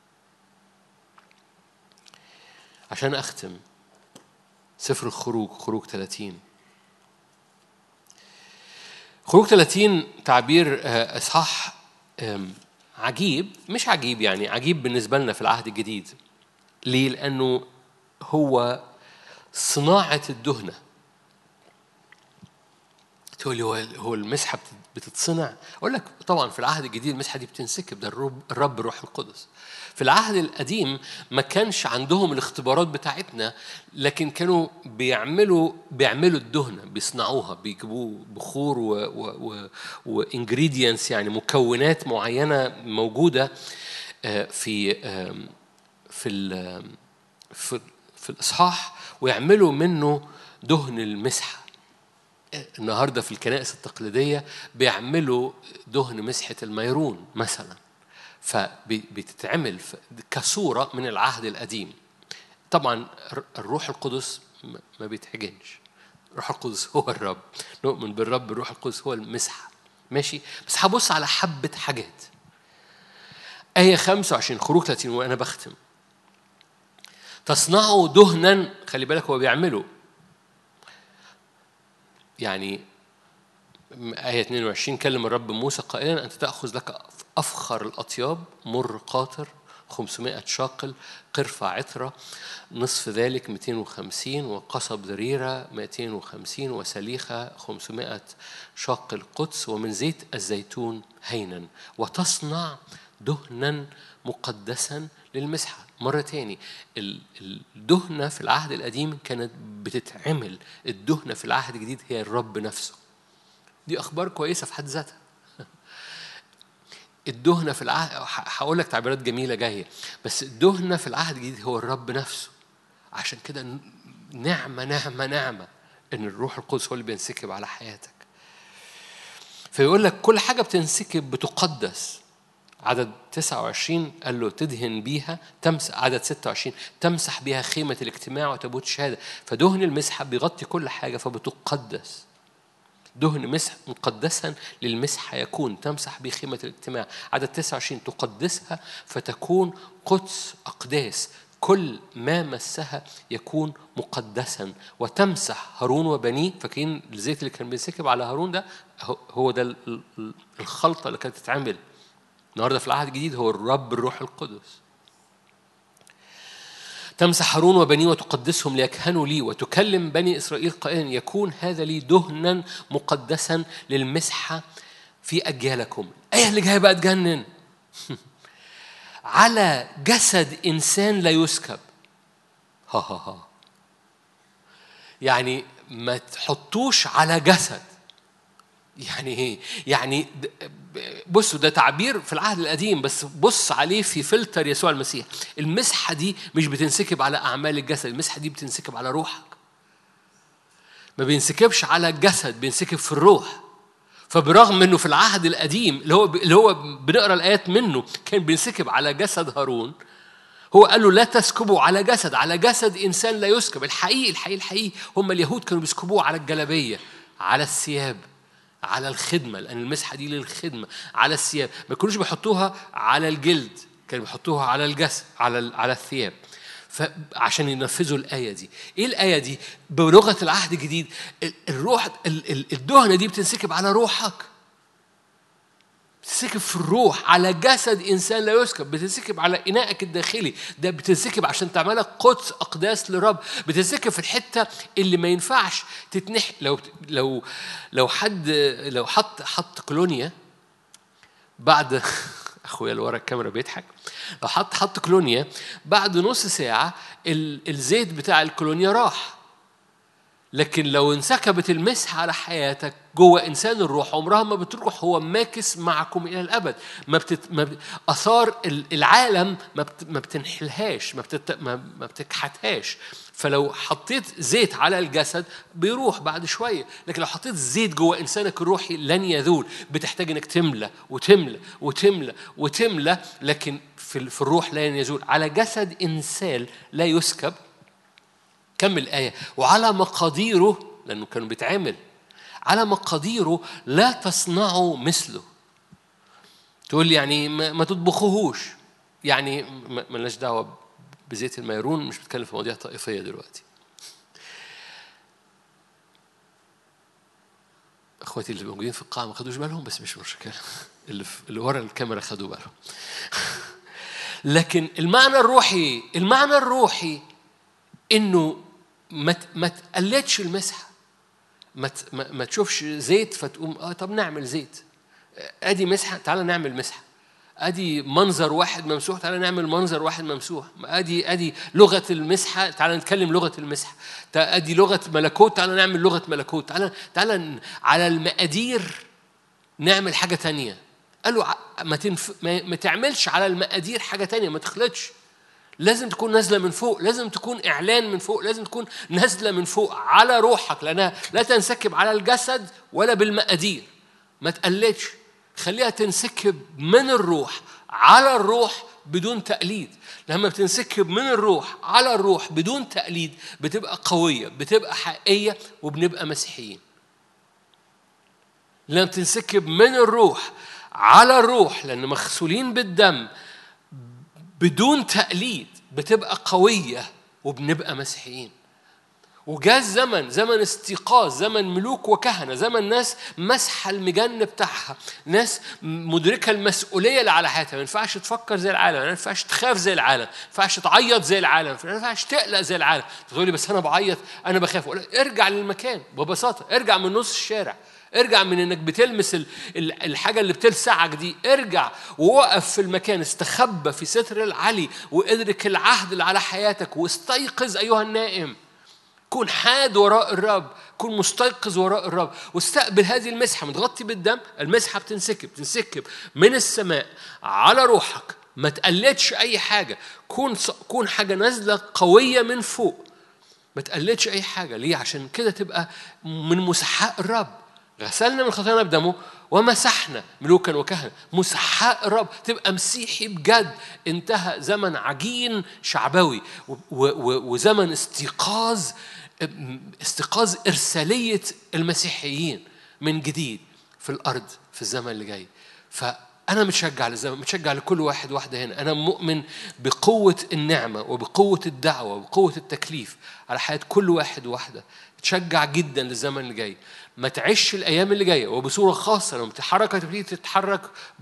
عشان أختم سفر الخروج، خروج ثلاثين. خروج ثلاثين تعبير إصحاح عجيب، مش عجيب يعني، عجيب بالنسبة لنا في العهد الجديد. ليه؟ لأنه هو صناعة الدهنة. تقول لي هو المسحة بتتصنع؟ أقول لك طبعا في العهد الجديد المسحة دي بتنسكب، ده الرب الرب روح القدس. في العهد القديم ما كانش عندهم الاختبارات بتاعتنا، لكن كانوا بيعملوا بيعملوا الدهنة، بيصنعوها، بيجيبوا بخور و و وانجريدينتس، يعني مكونات معينة موجودة في في في في الإصحاح، ويعملوا منه دهن المسحة. النهاردة في الكنائس التقليدية بيعملوا دهن مسحة الميرون مثلا، فبتتعمل كصورة من العهد القديم. طبعا الروح القدس ما بيتحجنش، الروح القدس هو الرب، نؤمن بالرب الروح القدس هو المسحة. ماشي، بس هبص على حبة حاجات. آية خمسة وعشرين خروج ثلاثين وأنا بختم. تصنعوا دهنا، خلي بالك هو بيعمله يعني. آية اثنين وعشرين كلم الرب موسى قائلا أنت تأخذ لك أفخر الأطياب، مر قاطر خمسمائة شاقل، قرفة عطرة نصف ذلك مئتين وخمسين، وقصب ذريرة مئتين وخمسين، وسليخة خمسمائة شاقل قدس، ومن زيت الزيتون هينا، وتصنع دهنا مقدسا للمسحة. مرة تاني، الدهنة في العهد القديم كانت بتتعمل، الدهنة في العهد الجديد هي الرب نفسه. دي أخبار كويسة في حد ذاتها. الدهنة في العهد، هقول لك تعبيرات جميلة جاية، بس الدهنة في العهد الجديد هو الرب نفسه. عشان كده نعمة نعمة نعمة إن الروح القدس هو اللي بينسكب على حياتك. فيقول لك كل حاجة بتنسكب بتقدس. عدد تسعة وعشرين قال له تدهن بيها تمسح. عدد ستة وعشرين تمسح بيها خيمة الاجتماع وتابوت الشهادة. فدهن المسحة بيغطي كل حاجة فبتقدس. دهن مسح مقدسا للمسحة يكون، تمسح به خيمة الاجتماع. عدد تسعة وعشرين تقدسها فتكون قدس أقداس، كل ما مسها يكون مقدسا. وتمسح هارون وبنيه. فاكرين الزيت اللي كان بينسكب على هارون ده؟ هو ده الخلطة اللي كانت تتعمل. النهارده في العهد الجديد هو الرب الروح القدس. تمسح هارون وبنيه وتقدسهم ليكهنوا لي، وتكلم بني إسرائيل قائلا يكون هذا لي دهنا مقدسا للمسحة في أجيالكم. الآية اللي جاية بقى تجنن. على جسد إنسان لا يسكب. ها ها ها يعني ما تحطوش على جسد. يعني ايه؟ يعني بصوا ده تعبير في العهد القديم، بس بص عليه في فلتر يسوع المسيح. المسحة دي مش بتنسكب على أعمال الجسد، المسحة دي بتنسكب على روحك. ما بينسكبش على الجسد، بينسكب في الروح. فبرغم انه في العهد القديم اللي هو اللي هو بنقرا الآيات منه كان بينسكب على جسد هارون، هو قال له لا تسكبوا على جسد، على جسد إنسان لا يسكب. الحقيقي الحقيقي الحقيقي هم اليهود كانوا بيسكبوه على الجلابية، على الثياب، على الخدمة، لأن المسحة دي للخدمة، على الثياب. ما كانوش بيحطوها على الجلد، كانوا بيحطوها على الجسد، على على الثياب، فعشان ينفذوا الآية دي. إيه الآية دي؟ بلغة العهد الجديد الروح، الدهنة دي بتنسكب على روحك، بتنسكب في الروح. على جسد إنسان لا يسكب، بتنسكب على إنائك الداخلي ده، بتنسكب عشان تعملك قدس أقداس لرب. بتنسكب في الحتة اللي ما ينفعش تتنح. لو لو لو حد لو حط حط كولونيا بعد أخويا اللي ورا الكاميرا بيضحك، لو حط حط كولونيا بعد نص ساعة الزيت بتاع الكولونيا راح، لكن لو انسكبت المسحة على حياتك جوه إنسان الروح عمرها ما بتروح، هو ماكس معكم إلى الأبد. ما بتت... ما ب... أثار العالم ما, بت... ما بتنحلهاش، ما, بتت... ما... ما بتكحتهاش. فلو حطيت زيت على الجسد بيروح بعد شوية، لكن لو حطيت زيت جوه إنسانك الروحي لن يذول. بتحتاج إنك تملى وتملى وتملى وتملى، لكن في, في الروح لا يزول. على جسد إنسان لا يسكب. كمل الآية. وعلى مقاديره، لأنه كانوا بيتعامل على مقاديره لا تصنعوا مثله. تقول لي يعني ما تطبخوهوش، يعني ما لناش دعوة بزيت الميرون، مش بتكلم في مواضيع طائفية دلوقتي. اخواتي اللي موجودين في القاعة ما خدوش بالهم، بس مش مشكلة، اللي اللي ورا الكاميرا خدوا بالهم. لكن المعنى الروحي، المعنى الروحي إنه ما ما تقلدش المسحة، ما ما تشوفش زيت فتقوم اه طب نعمل زيت. ادي مسحة، تعالى نعمل مسحة. ادي منظر واحد ممسوح، تعالى نعمل منظر واحد ممسوح. ادي ادي لغة المسحة، تعالى نتكلم لغة المسحة. ادي لغة ملكوت، تعالى نعمل لغة ملكوت. تعالى تعالى على المقادير نعمل حاجة تانية. قالوا ما تنف... ما تعملش على المقادير حاجة تانية، ما تخلطش. لازم تكون نازلة من فوق، لازم تكون إعلان من فوق، لازم تكون نازلة من فوق على روحك، لأنها لا تنسكب على الجسد ولا بالمقادير. ما تقلدش، خليها تنسكب من الروح على الروح بدون تقليد. لما بتنسكب من الروح على الروح بدون تقليد بتبقى قوية، بتبقى حقيقية، وبنبقى مسيحيين. لما بتنسكب من الروح على الروح، لأن مغسولين بالدم بدون تقليد، بتبقى قوية وبنبقى مسيحيين. وجاء زمن، زمن استيقاظ، زمن ملوك وكهنة، زمن ناس مسح المجن بتاعها، ناس مدركة المسؤولية اللي على حياتها. ما ينفعش تفكر زي العالم، ما ينفعش تخاف زي العالم، ما ينفعش تعيط زي العالم، ما ينفعش تقلق زي العالم. تقول لي بس أنا بعيط، أنا بخاف. ارجع للمكان ببساطة، ارجع من نص الشارع، ارجع من انك بتلمس الحاجة اللي بتلسعك دي. ارجع ووقف في المكان، استخبى في ستر العلي وادرك العهد اللي على حياتك، واستيقظ أيها النائم. كن حاد وراء الرب، كن مستيقظ وراء الرب، واستقبل هذه المسحة متغطي بالدم. المسحة بتنسكب تنسكب من السماء على روحك. ما تقلدش أي حاجة، كون كون حاجة نازلة قوية من فوق. ما تقلدش أي حاجة. ليه؟ عشان كده تبقى من مسحاء الرب. غسلنا من خطايانا بدمه ومسحنا ملوكا وكهنة. مسحاء الرب، تبقى مسيحي بجد. انتهى زمن عجين شعبوي وزمن استيقاظ، استيقاظ إرسالية المسيحيين من جديد في الأرض في الزمن اللي جاي. فأنا متشجع للزمن، متشجع لكل واحد واحدة هنا. أنا مؤمن بقوة النعمة وبقوة الدعوة وبقوة التكليف على حياة كل واحد واحدة. تشجع جدا للزمن اللي جاي. ما تعيش الأيام اللي جاية، وبصورة خاصة لما تتحرك تبتدي تتحرك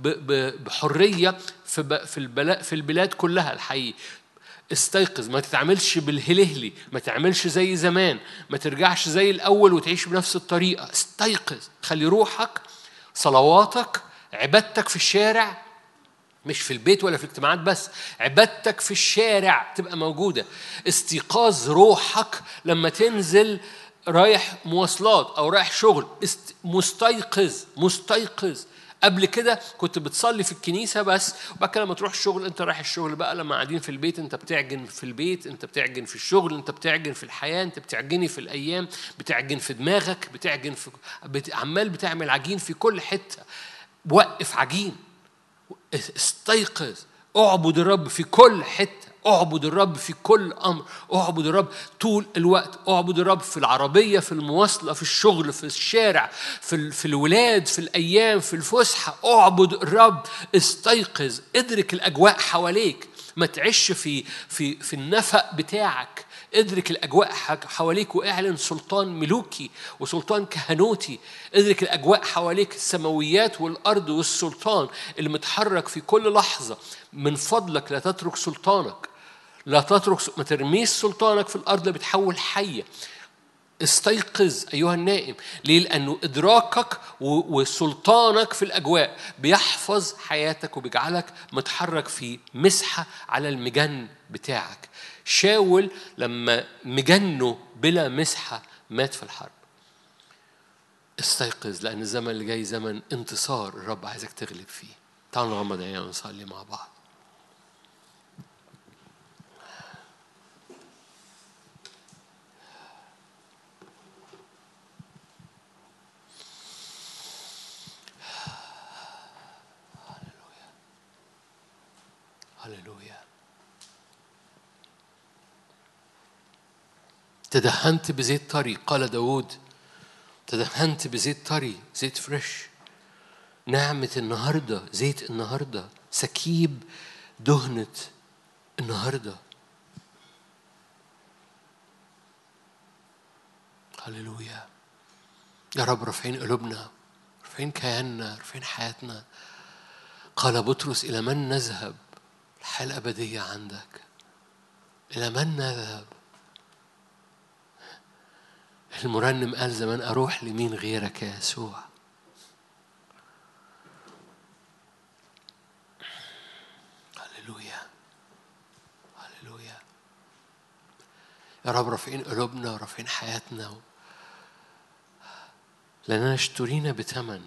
بحرية في في البلاد كلها. الحقيقة استيقظ، ما تتعاملش بالهلهلي، ما تعملش زي زمان، ما ترجعش زي الأول وتعيش بنفس الطريقة. استيقظ، خلي روحك، صلواتك، عبادتك في الشارع، مش في البيت ولا في الاجتماعات بس، عبادتك في الشارع تبقى موجودة. استيقاظ روحك لما تنزل رايح مواصلات أو رايح شغل، مستيقظ مستيقظ. قبل كده كنت بتصلي في الكنيسة بس، وبعد كده لما تروح الشغل أنت رايح الشغل بقى. لما قاعدين في البيت أنت بتعجن في البيت، أنت بتعجن في الشغل، أنت بتعجن في الحياة، أنت بتعجني في الأيام، بتعجن في دماغك، بتعجن في بت... عمال بتعمل عجين في كل حتة. وقف عجين، استيقظ، اعبد الرب في كل حتة، اعبد الرب في كل أمر، اعبد الرب طول الوقت، اعبد الرب في العربية، في المواصلة، في الشغل، في الشارع، في, في الولاد، في الأيام، في الفسحة. اعبد الرب، استيقظ، ادرك الأجواء حواليك. ما تعيش في, في, في النفق بتاعك. ادرك الأجواء حواليك واعلن سلطان ملوكي وسلطان كهنوتي. ادرك الأجواء حواليك، السماويات والأرض والسلطان اللي متحرك في كل لحظة. من فضلك لا تترك سلطانك، لا تترك، ما ترميش سلطانك في الأرض اللي بتحول حية. استيقظ أيها النائم. ليه؟ لأنه إدراكك وسلطانك في الأجواء بيحفظ حياتك وبيجعلك متحرك في مسحة على المجن بتاعك. شاول لما مجنه بلا مسحة مات في الحرب. استيقظ، لأن الزمن اللي جاي زمن انتصار الرب عايزك تغلب فيه. تعالوا نغمض عينينا ونصلي مع بعض. هللويا. تدهنت بزيت طري، قال داود تدهنت بزيت طري، زيت فريش. نعمة النهاردة، زيت النهاردة، سكيب دهنة النهاردة. هللويا يا رب. رافعين قلوبنا، رافعين كياننا، رافعين حياتنا. قال بطرس إلى من نذهب؟ الحياة الأبدية عندك. إلى من نذهب؟ المرنم قال زمان أروح لمين غيرك يا يسوع. هللويا هللويا يا رب. رافعين قلوبنا ورافعين حياتنا، لأننا اشترينا بثمن،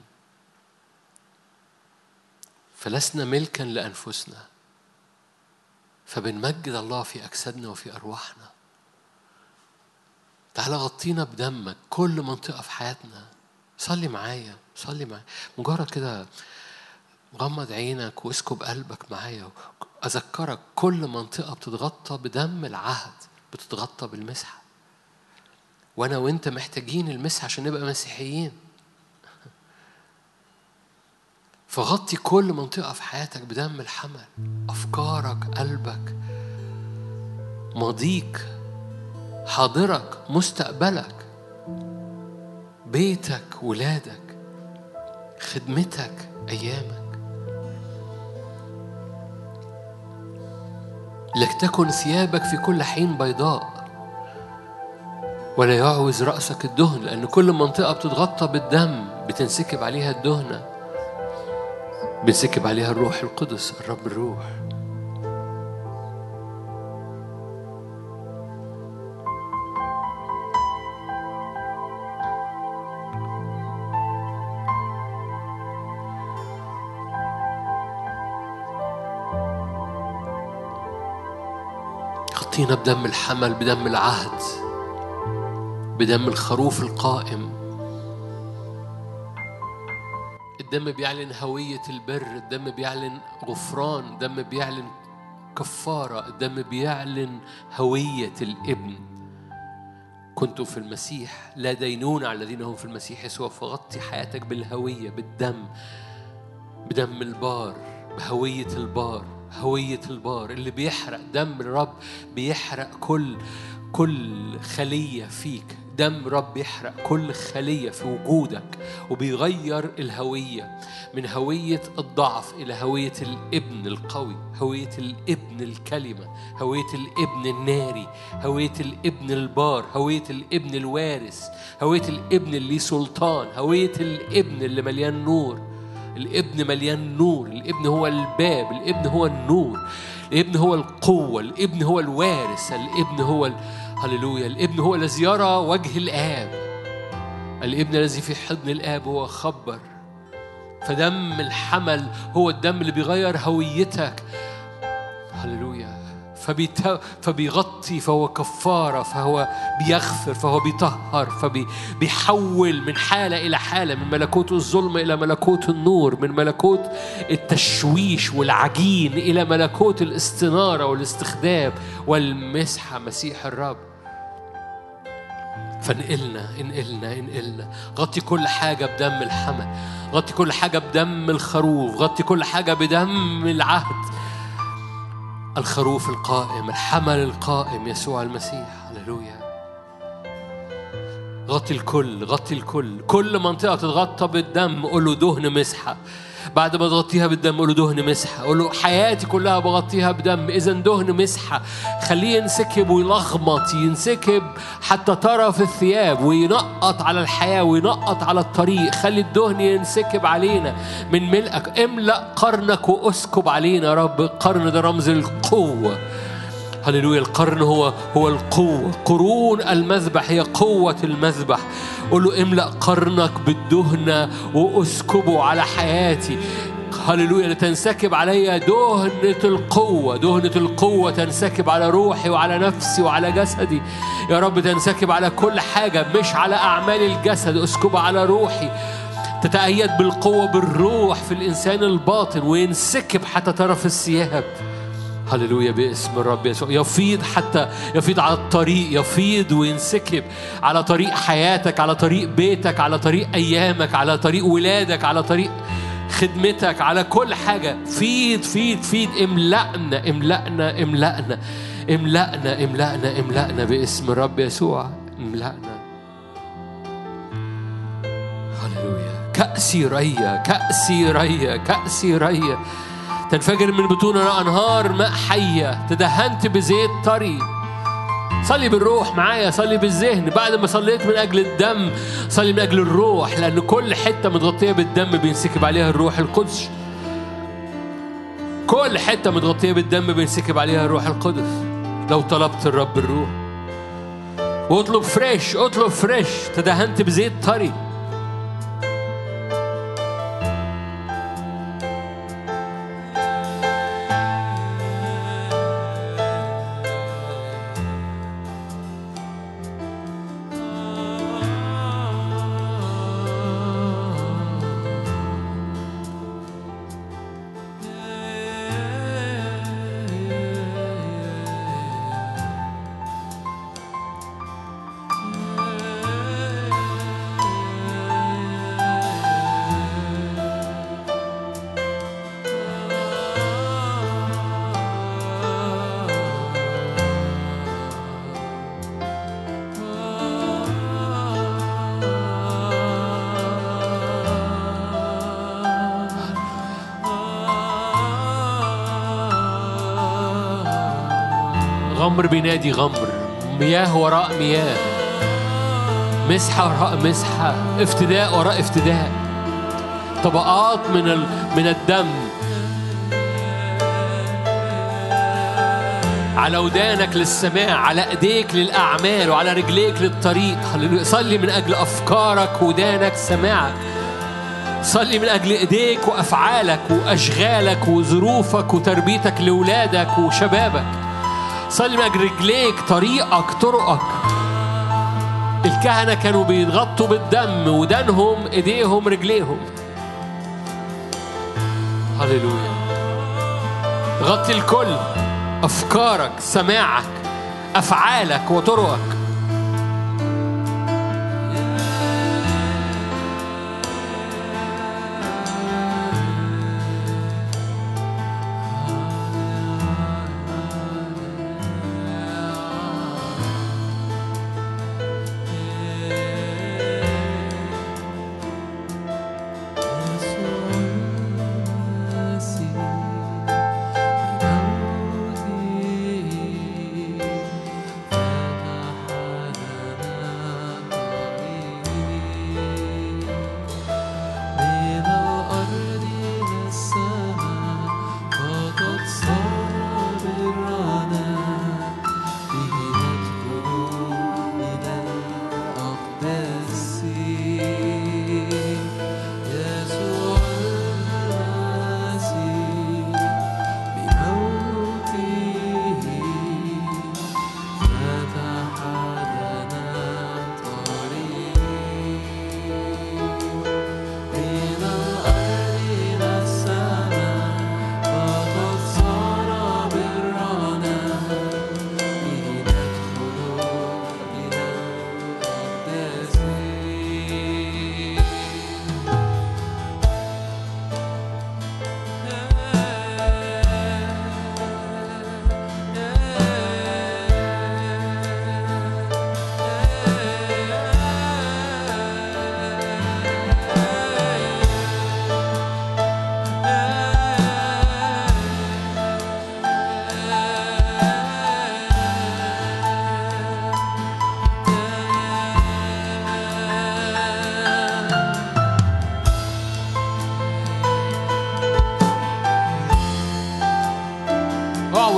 فلسنا ملكا لأنفسنا، فبنمجد الله في أجسادنا وفي أرواحنا. تعال غطينا بدمك كل منطقة في حياتنا. صلي معايا، صلي معايا مجرد كده، غمض عينك واسكب قلبك معايا. أذكرك كل منطقة بتتغطى بدم العهد، بتتغطى بالمسحة، وأنا وإنت محتاجين المسحة عشان نبقى مسيحيين. فغطي كل منطقة في حياتك بدم الحمل. أفكارك، قلبك، ماضيك، حاضرك، مستقبلك، بيتك، ولادك، خدمتك، أيامك. لتكن ثيابك في كل حين بيضاء ولا يعوز رأسك الدهن، لأن كل منطقة بتتغطى بالدم بتنسكب عليها الدهنة، بنسكب عليها الروح القدس، الرب الروح. غطينا بدم الحمل، بدم العهد، بدم الخروف القائم. الدم بيعلن هوية البر، الدم بيعلن غفران، الدم بيعلن كفارة، الدم بيعلن هوية الابن. كنتم في المسيح لا دينون على الذين هم في المسيح يسوع. فغطي حياتك بالهوية، بالدم، بدم البار، بهوية البار، هوية البار اللي بيحرق. دم الرب بيحرق كل كل خلية فيك. دم رب يحرق كل خلية في وجودك وبيغير الهوية من هوية الضعف إلى هوية الابن القوي، هوية الابن الكلمة، هوية الابن الناري، هوية الابن البار، هوية الابن الوارث، هوية الابن اللي سلطان، هوية الابن اللي مليان نور. الابن مليان نور، الابن هو الباب، الابن هو النور، الابن هو القوة، الابن هو الوارث، الابن هو ال... هللويا. الابن هو الذي يرى وجه الآب، الابن الذي في حضن الآب هو خبر. فدم الحمل هو الدم اللي بيغير هويتك. هللويا. فبيت... فبيغطي، فهو كفارة، فهو بيغفر، فهو بيطهر، فبيحول من حالة إلى حالة، من ملكوت الظلم إلى ملكوت النور، من ملكوت التشويش والعجين إلى ملكوت الاستنارة والاستخدام والمسحة، مسيح الرب. فانقلنا انقلنا انقلنا. غطي كل حاجة بدم الحمل، غطي كل حاجة بدم الخروف، غطي كل حاجة بدم العهد، الخروف القائم، الحمل القائم، يسوع المسيح. هللويا. غطي الكل، غطي الكل. كل منطقة تتغطى بالدم قول له دهن مسحة. بعد ما تغطيها بالدم قول له دهن مسحة. قول له حياتي كلها بغطيها بدم. إذا دهن مسحة خليه ينسكب ويلغمط، ينسكب حتى طرف الثياب وينقط على الحياة وينقط على الطريق. خلي الدهن ينسكب علينا من ملئك. املأ قرنك واسكب علينا يا رب. القرن ده رمز القوة. هللويا. القرن هو هو القوة، قرون المذبح هي قوة المذبح. قل له املأ قرنك بالدهنة واسكبه على حياتي. هللويا. لتنسكب علي دهنة القوة، دهنة القوة تنسكب على روحي وعلى نفسي وعلى جسدي يا رب. تنسكب على كل حاجة، مش على أعمال الجسد، اسكبها على روحي. تتأيد بالقوة بالروح في الإنسان الباطن وينسكب حتى طرف الثياب. هللويا باسم الرب يسوع. يفيض حتى يفيض على الطريق، يفيض وينسكب على طريق حياتك، على طريق بيتك، على طريق أيامك، على طريق ولادك، على طريق خدمتك، على كل حاجة. فيض فيض فيض. املأنا املأنا املأنا املأنا املأنا املأنا باسم الرب يسوع. املأنا. هللويا. كأسي ريا، كأسي ريا، كأسي ريا. تنفجر من بطوننا أنهار ماء حية. تدهنت بزيت طري. صلي بالروح معايا، صلي بالذهن. بعد ما صليت من أجل الدم، صلي من أجل الروح، لأن كل حتة متغطية بالدم بينسكب عليها الروح القدس. كل حتة متغطية بالدم بينسكب عليها الروح القدس. لو طلبت الرب الروح واطلب فريش، اطلب فريش. تدهنت بزيت طري. غمر بينادي غمر، مياه وراء مياه، مسحة وراء مسحة، افتداء وراء افتداء، طبقات من ال... من الدم على ودانك للسماع، على ايديك للأعمال، وعلى رجليك للطريق. هللويا. صلي من أجل أفكارك، ودانك، سماعك. صلي من أجل إيديك وأفعالك وأشغالك وظروفك وتربيتك لأولادك وشبابك. صلي من أجل رجليك، طريقك، طرقك. الكهنة كانوا بيتغطوا بالدم، ودانهم، إيديهم، رجليهم. هللويا. غطي الكل، أفكارك، سماعك، أفعالك وطرقك.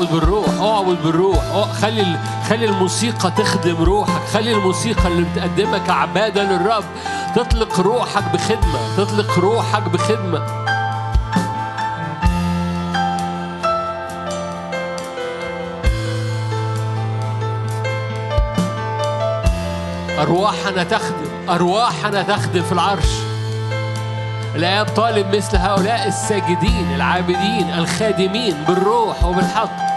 اعبد بالروح، اعبد بالروح. خلي خلي الموسيقى تخدم روحك، خلي الموسيقى اللي بتقدمها كعبادة للرب تطلق روحك بخدمة، تطلق روحك بخدمة. أرواحنا تخدم، أرواحنا تخدم في العرش. الآب طالب مثل هؤلاء الساجدين العابدين الخادمين بالروح وبالحق.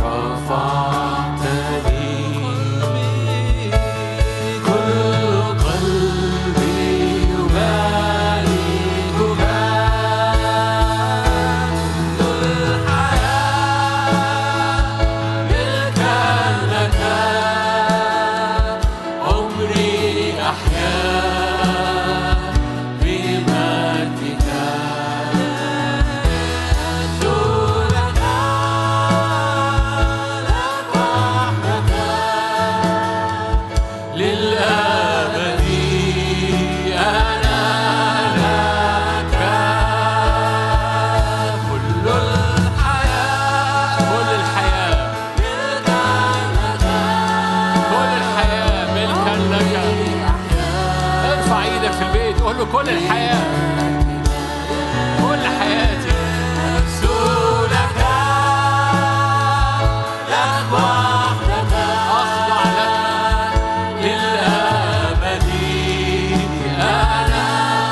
كل الحياة كل حياتي رسولك لك وحدك أخضع لك للأبد أنا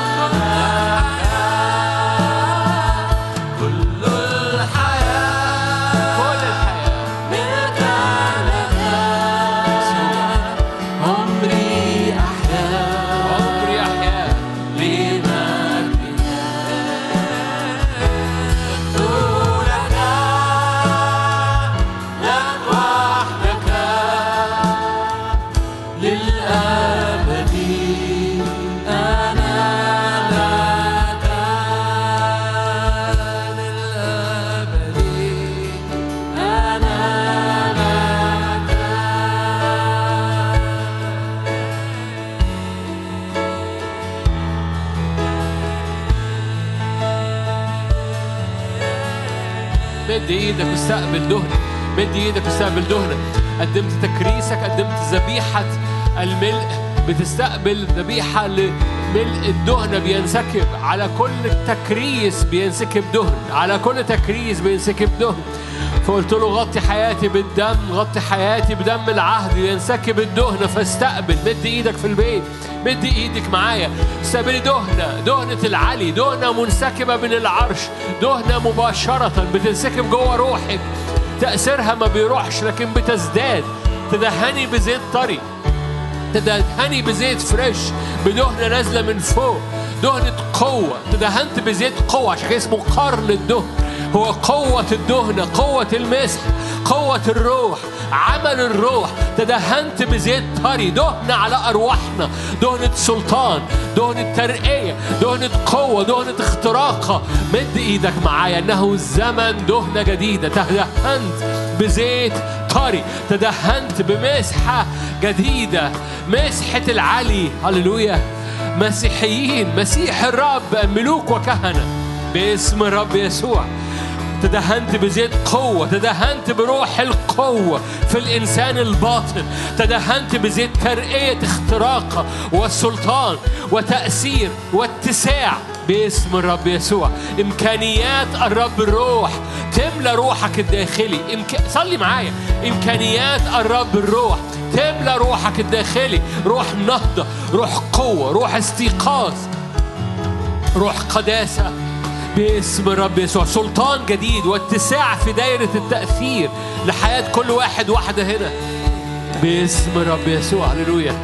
كل الحياة كل الحياة منك لك عمري أحيا عمري أحيا مد ايدك واستقبل دهنة، مد ايدك واستقبل دهنة. قدمت تكريسك، قدمت ذبيحة الملء، بتستقبل ذبيحة لملء الدهنة بينسكب على كل تكريس، بينسكب دهن على كل تكريس بينسكب دهن. فقلت له غطي حياتي بالدم، غطي حياتي بدم العهد، ينسكب الدهنة. فاستقبل، مد ايدك في البيت، مد ايدك معايا، استقبلي دهنة، دهنة العلي، دهنة منسكبة من العرش، دهنة مباشرة بتنسكب جوه روحك، تأثيرها ما بيروحش لكن بتزداد. تدهني بزيت طري، تدهني بزيت فريش، بدهنة نازلة من فوق، دهنة قوة. تدهنت بزيت قوة، عشان كده اسمه قرن الدهن. هو قوة الدهنة، قوة المسح، قوة الروح، عمل الروح. تدهنت بزيت طري، دهنة على أرواحنا، دهنة سلطان، دهنة ترقية، دهنة قوة، دهنة اختراقة. مد إيدك معايا، إنه زمن دهنة جديدة. تدهنت بزيت طري، تدهنت بمسحة جديدة، مسحة العلي. هللويا. مسيحيين، مسيح الرب، ملوك وكهنة باسم الرب يسوع. تدهنت بزيت قوة، تدهنت بروح القوة في الإنسان الباطن، تدهنت بزيت ترقية اختراق والسلطان وتأثير واتساع باسم الرب يسوع. إمكانيات الرب الروح تملى روحك الداخلي. إمك... صلي معايا. إمكانيات الرب الروح تملى روحك الداخلي، روح نهضة، روح قوة، روح استيقاظ، روح قداسة باسم الرب يسوع. سلطان جديد واتساع في دائرة التأثير لحياة كل واحد واحدة هنا باسم الرب يسوع. هللويا.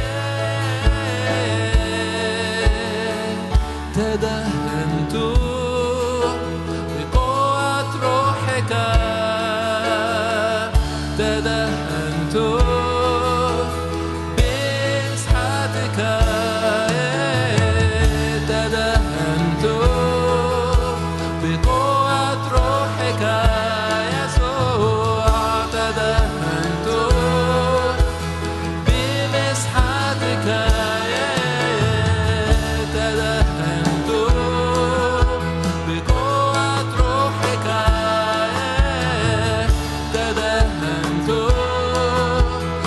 تدهنت بقوة روحك، تدهنت بمسحتك، تدهنت بقوة روحك يسوع، تدهنت بمسحتك، تدهنت بقوة روحك، تدهنت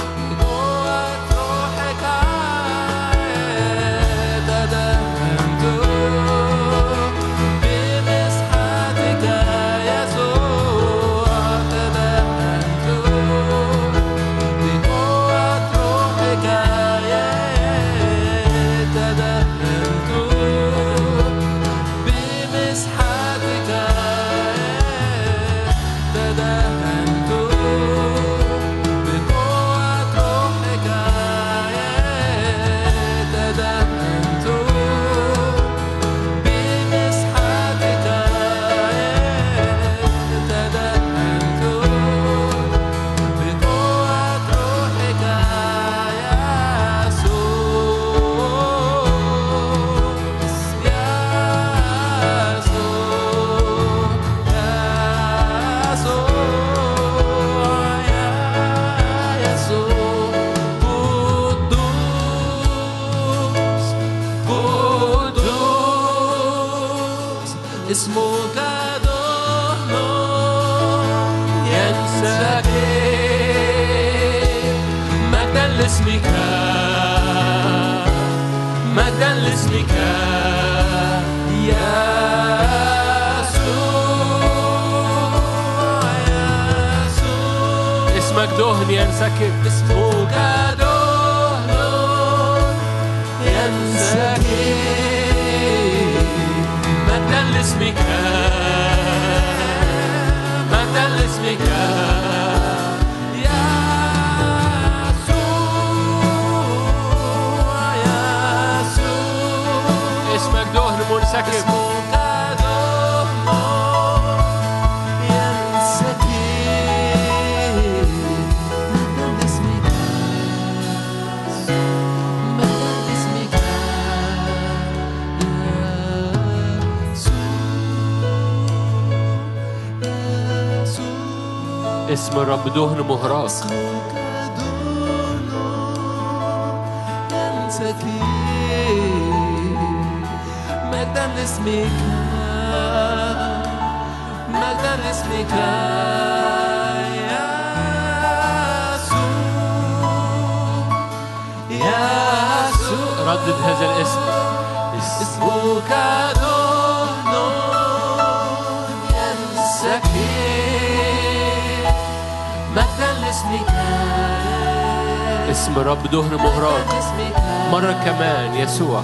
لاسمك مجدا لاسمك يا اسمك دهن ينسكب اسمك دهن ينسكب مجدا لاسمك مجدا لاسمك يا يسوع يا يسوع اسمك دهن منسكب اسمك اسم الرب دهن مهراق مجدا لاسمك مجدا لاسمك يا يسوع يا يسوع ردد هذا الاسم اسمك دهن ينسكب مجدا لاسمك اسم الرب دهن مهراق مرة كمان يسوع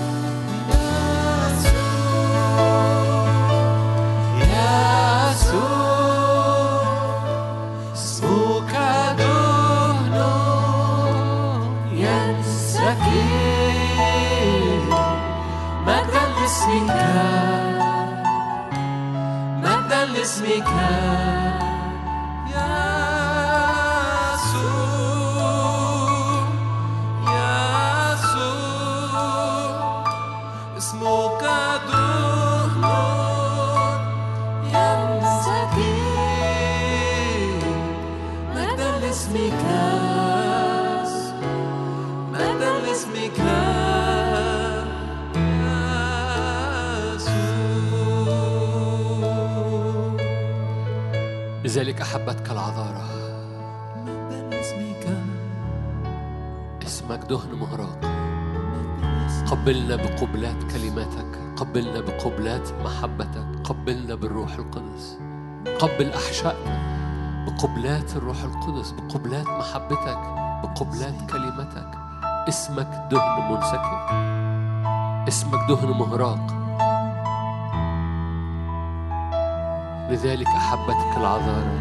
مجدا لاسمك يا يسوع يا يسوع اسمك دهن ينسكب مجدا لاسمك مجدا لاسمك لذلك أحبتك العذارى اسمك دهن مهراق قبلنا بقبلات كلماتك قبلنا بقبلات محبتك قبلنا بالروح القدس قبل أحشائنا بقبلات الروح القدس بقبلات محبتك بقبلات كلمتك اسمك دهن منسكب اسمك دهن مهراق لذلك أحبتك العذارى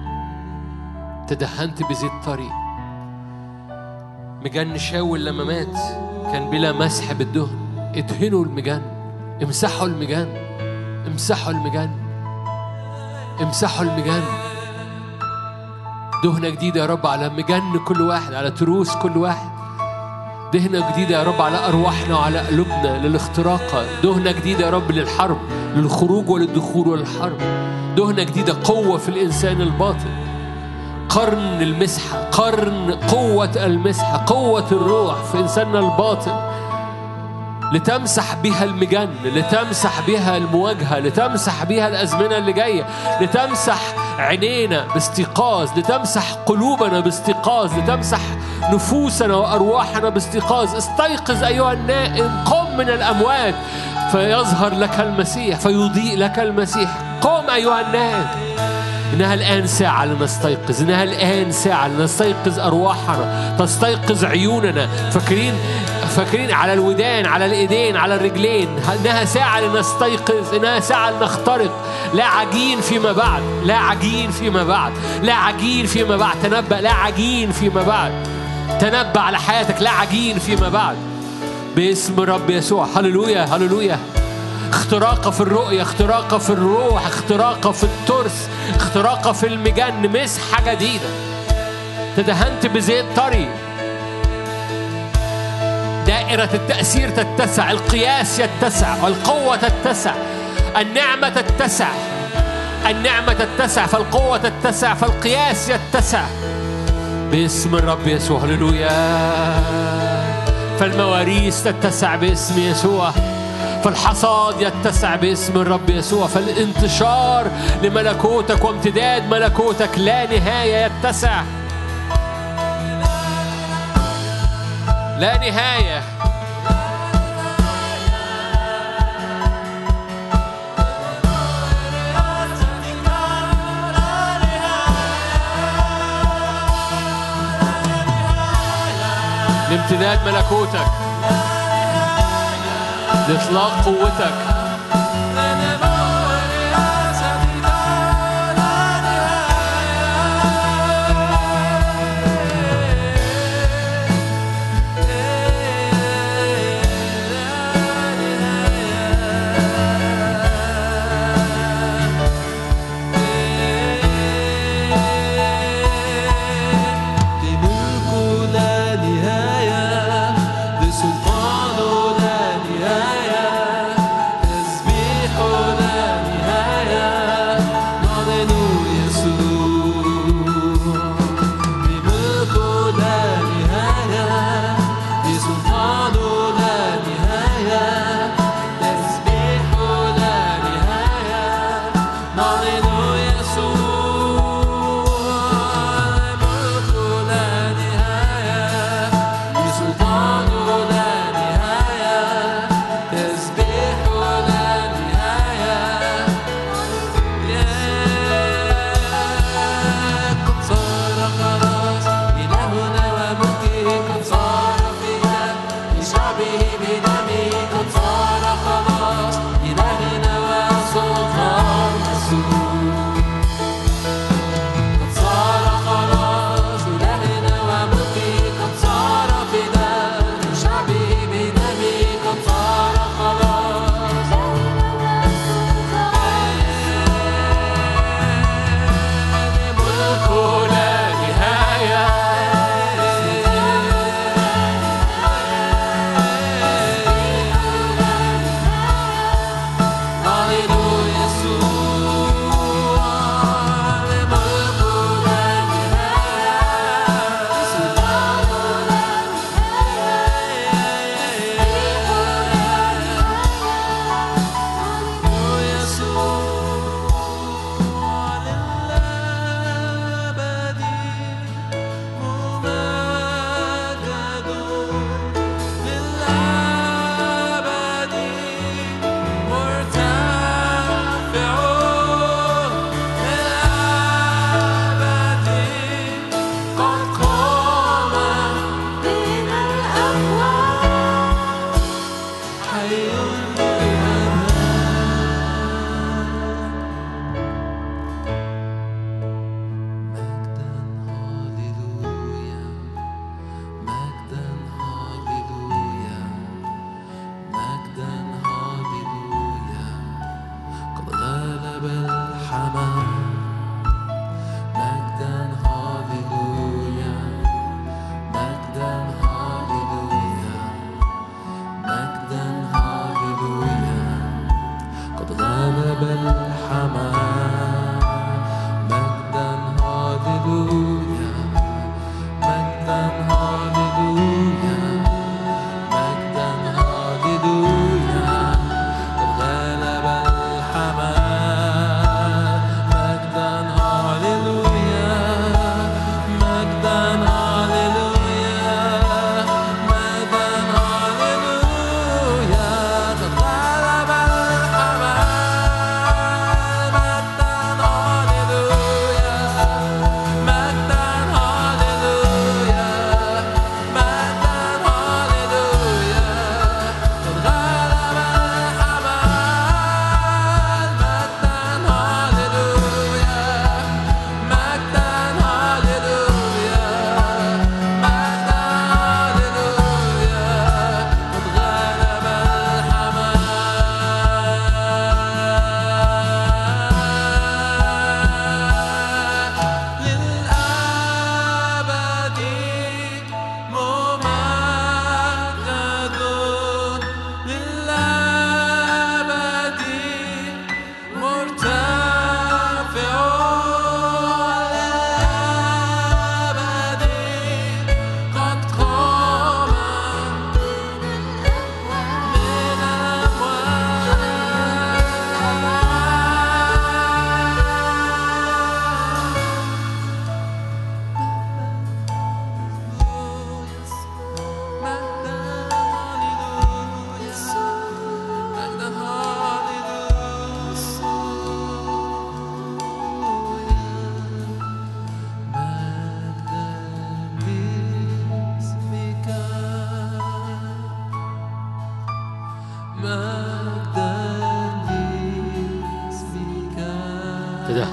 تدهنت بزيت طري مجن شاول لما مات كان بلا مسح بالدهن ادهنوا المجن امسحوا المجن امسحوا المجن امسحوا المجن دهنة جديدة يا رب على مجن كل واحد على تروس كل واحد دهنة جديدة يا رب على أرواحنا وعلى قلوبنا للاختراق دهنة جديدة يا رب للحرب للخروج وللدخول والحرب دهنة جديدة قوة في الإنسان الباطن قرن المسحة قرن قوة المسحة قوة الروح في إنساننا الباطن لتمسح بها المجن لتمسح بها المواجهة لتمسح بها الأزمنة اللي جاية لتمسح عينينا باستيقاظ لتمسح قلوبنا باستيقاظ لتمسح نفوسنا وأرواحنا باستيقاظ استيقظ أيها النائم قم من الأموات فيظهر لك المسيح فيضيء لك المسيح قم أيها النائم إنها الآن ساعة لنستيقظ إنها الآن ساعة لنستيقظ أرواحنا تستيقظ عيوننا فاكرين فاكرين على الودان على الإيدين على الرجلين إنها ساعة لنستيقظ إنها ساعة لنخترق لا عجين فيما بعد لا عجين فيما بعد لا عجين فيما بعد تنبأ لا عجين فيما بعد تنبأ على حياتك لا عجين فيما بعد باسم رب يسوع هللويا هللويا اختراقة في الرؤية اختراقة في الروح اختراقة في الترس اختراقة في المجن مسحة جديدة تدهنت بزيت طري دائرة التأثير تتسع القياس يتسع والقوة تتسع النعمة تتسع النعمة تتسع فالقوة تتسع فالقياس يتسع باسم الرب يسوع هللويا فالمواريث تتسع باسم يسوع فالحصاد يتسع باسم الرب يسوع فالانتشار لملكوتك وامتداد ملكوتك لا نهاية يتسع لا نهاية. لامتداد ملكوتك، لإطلاق قوتك.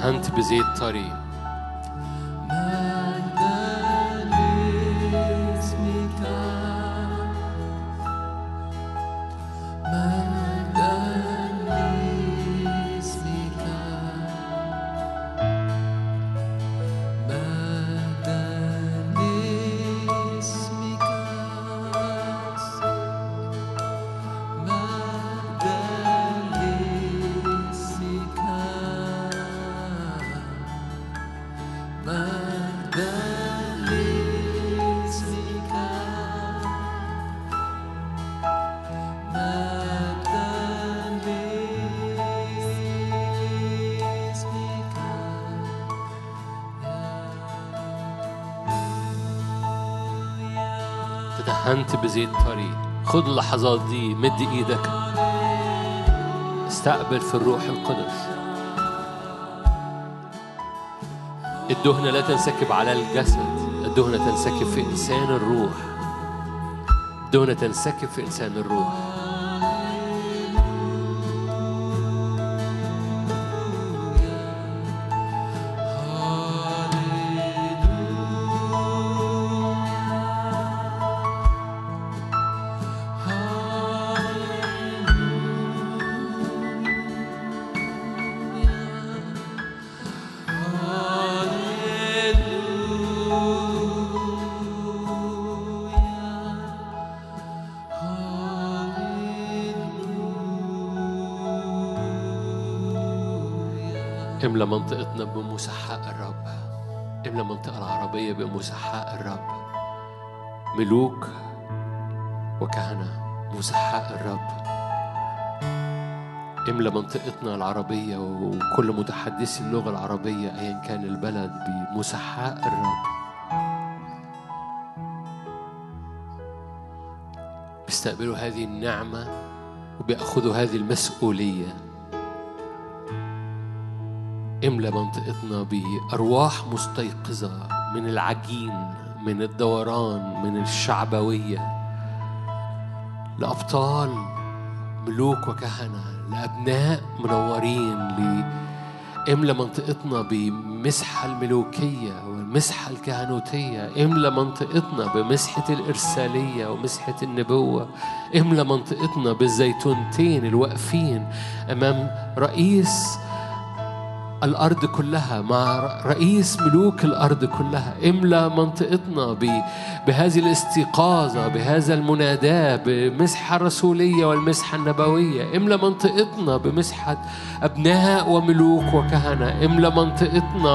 تدهنت بزيت طري. تدهنت بزيت طري. خد اللحظات دي، مد ايدك، استقبل في الروح القدس. الدهنة لا تنسكب على الجسد، الدهنة تنسكب في إنسان الروح. الدهنة تنسكب في إنسان الروح. املى منطقتنا بمسحاء الرب. املى المنطقة العربية بمسحاء الرب. ملوك وكهنة مسحاء الرب. املى منطقتنا العربية وكل متحدثي اللغة العربية أيا كان البلد بمسحاء الرب. بيستقبلوا هذه النعمة وبيأخذوا هذه المسؤولية. املى منطقتنا بأرواح مستيقظة من العجين، من الدوران، من الشعبوية، لأبطال ملوك وكهنة، لأبناء منورين. املى منطقتنا بمسحة الملوكية والمسحة الكهنوتية. املى منطقتنا بمسحة الإرسالية ومسحة النبوة. املى منطقتنا بالزيتونتين الواقفين أمام رئيس الأرض كلها، مع رئيس ملوك الأرض كلها. املى منطقتنا بهذه الاستيقاظة، بهذا المناداة، بمسحة الرسولية والمسحة النبوية. املى منطقتنا بمسحة أبناء وملوك وكهنة. املى منطقتنا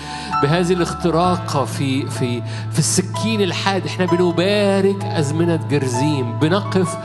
بهذه الاختراقة في في في السكين الحاد. احنا بنبارك أزمنة جرزيم، بنقف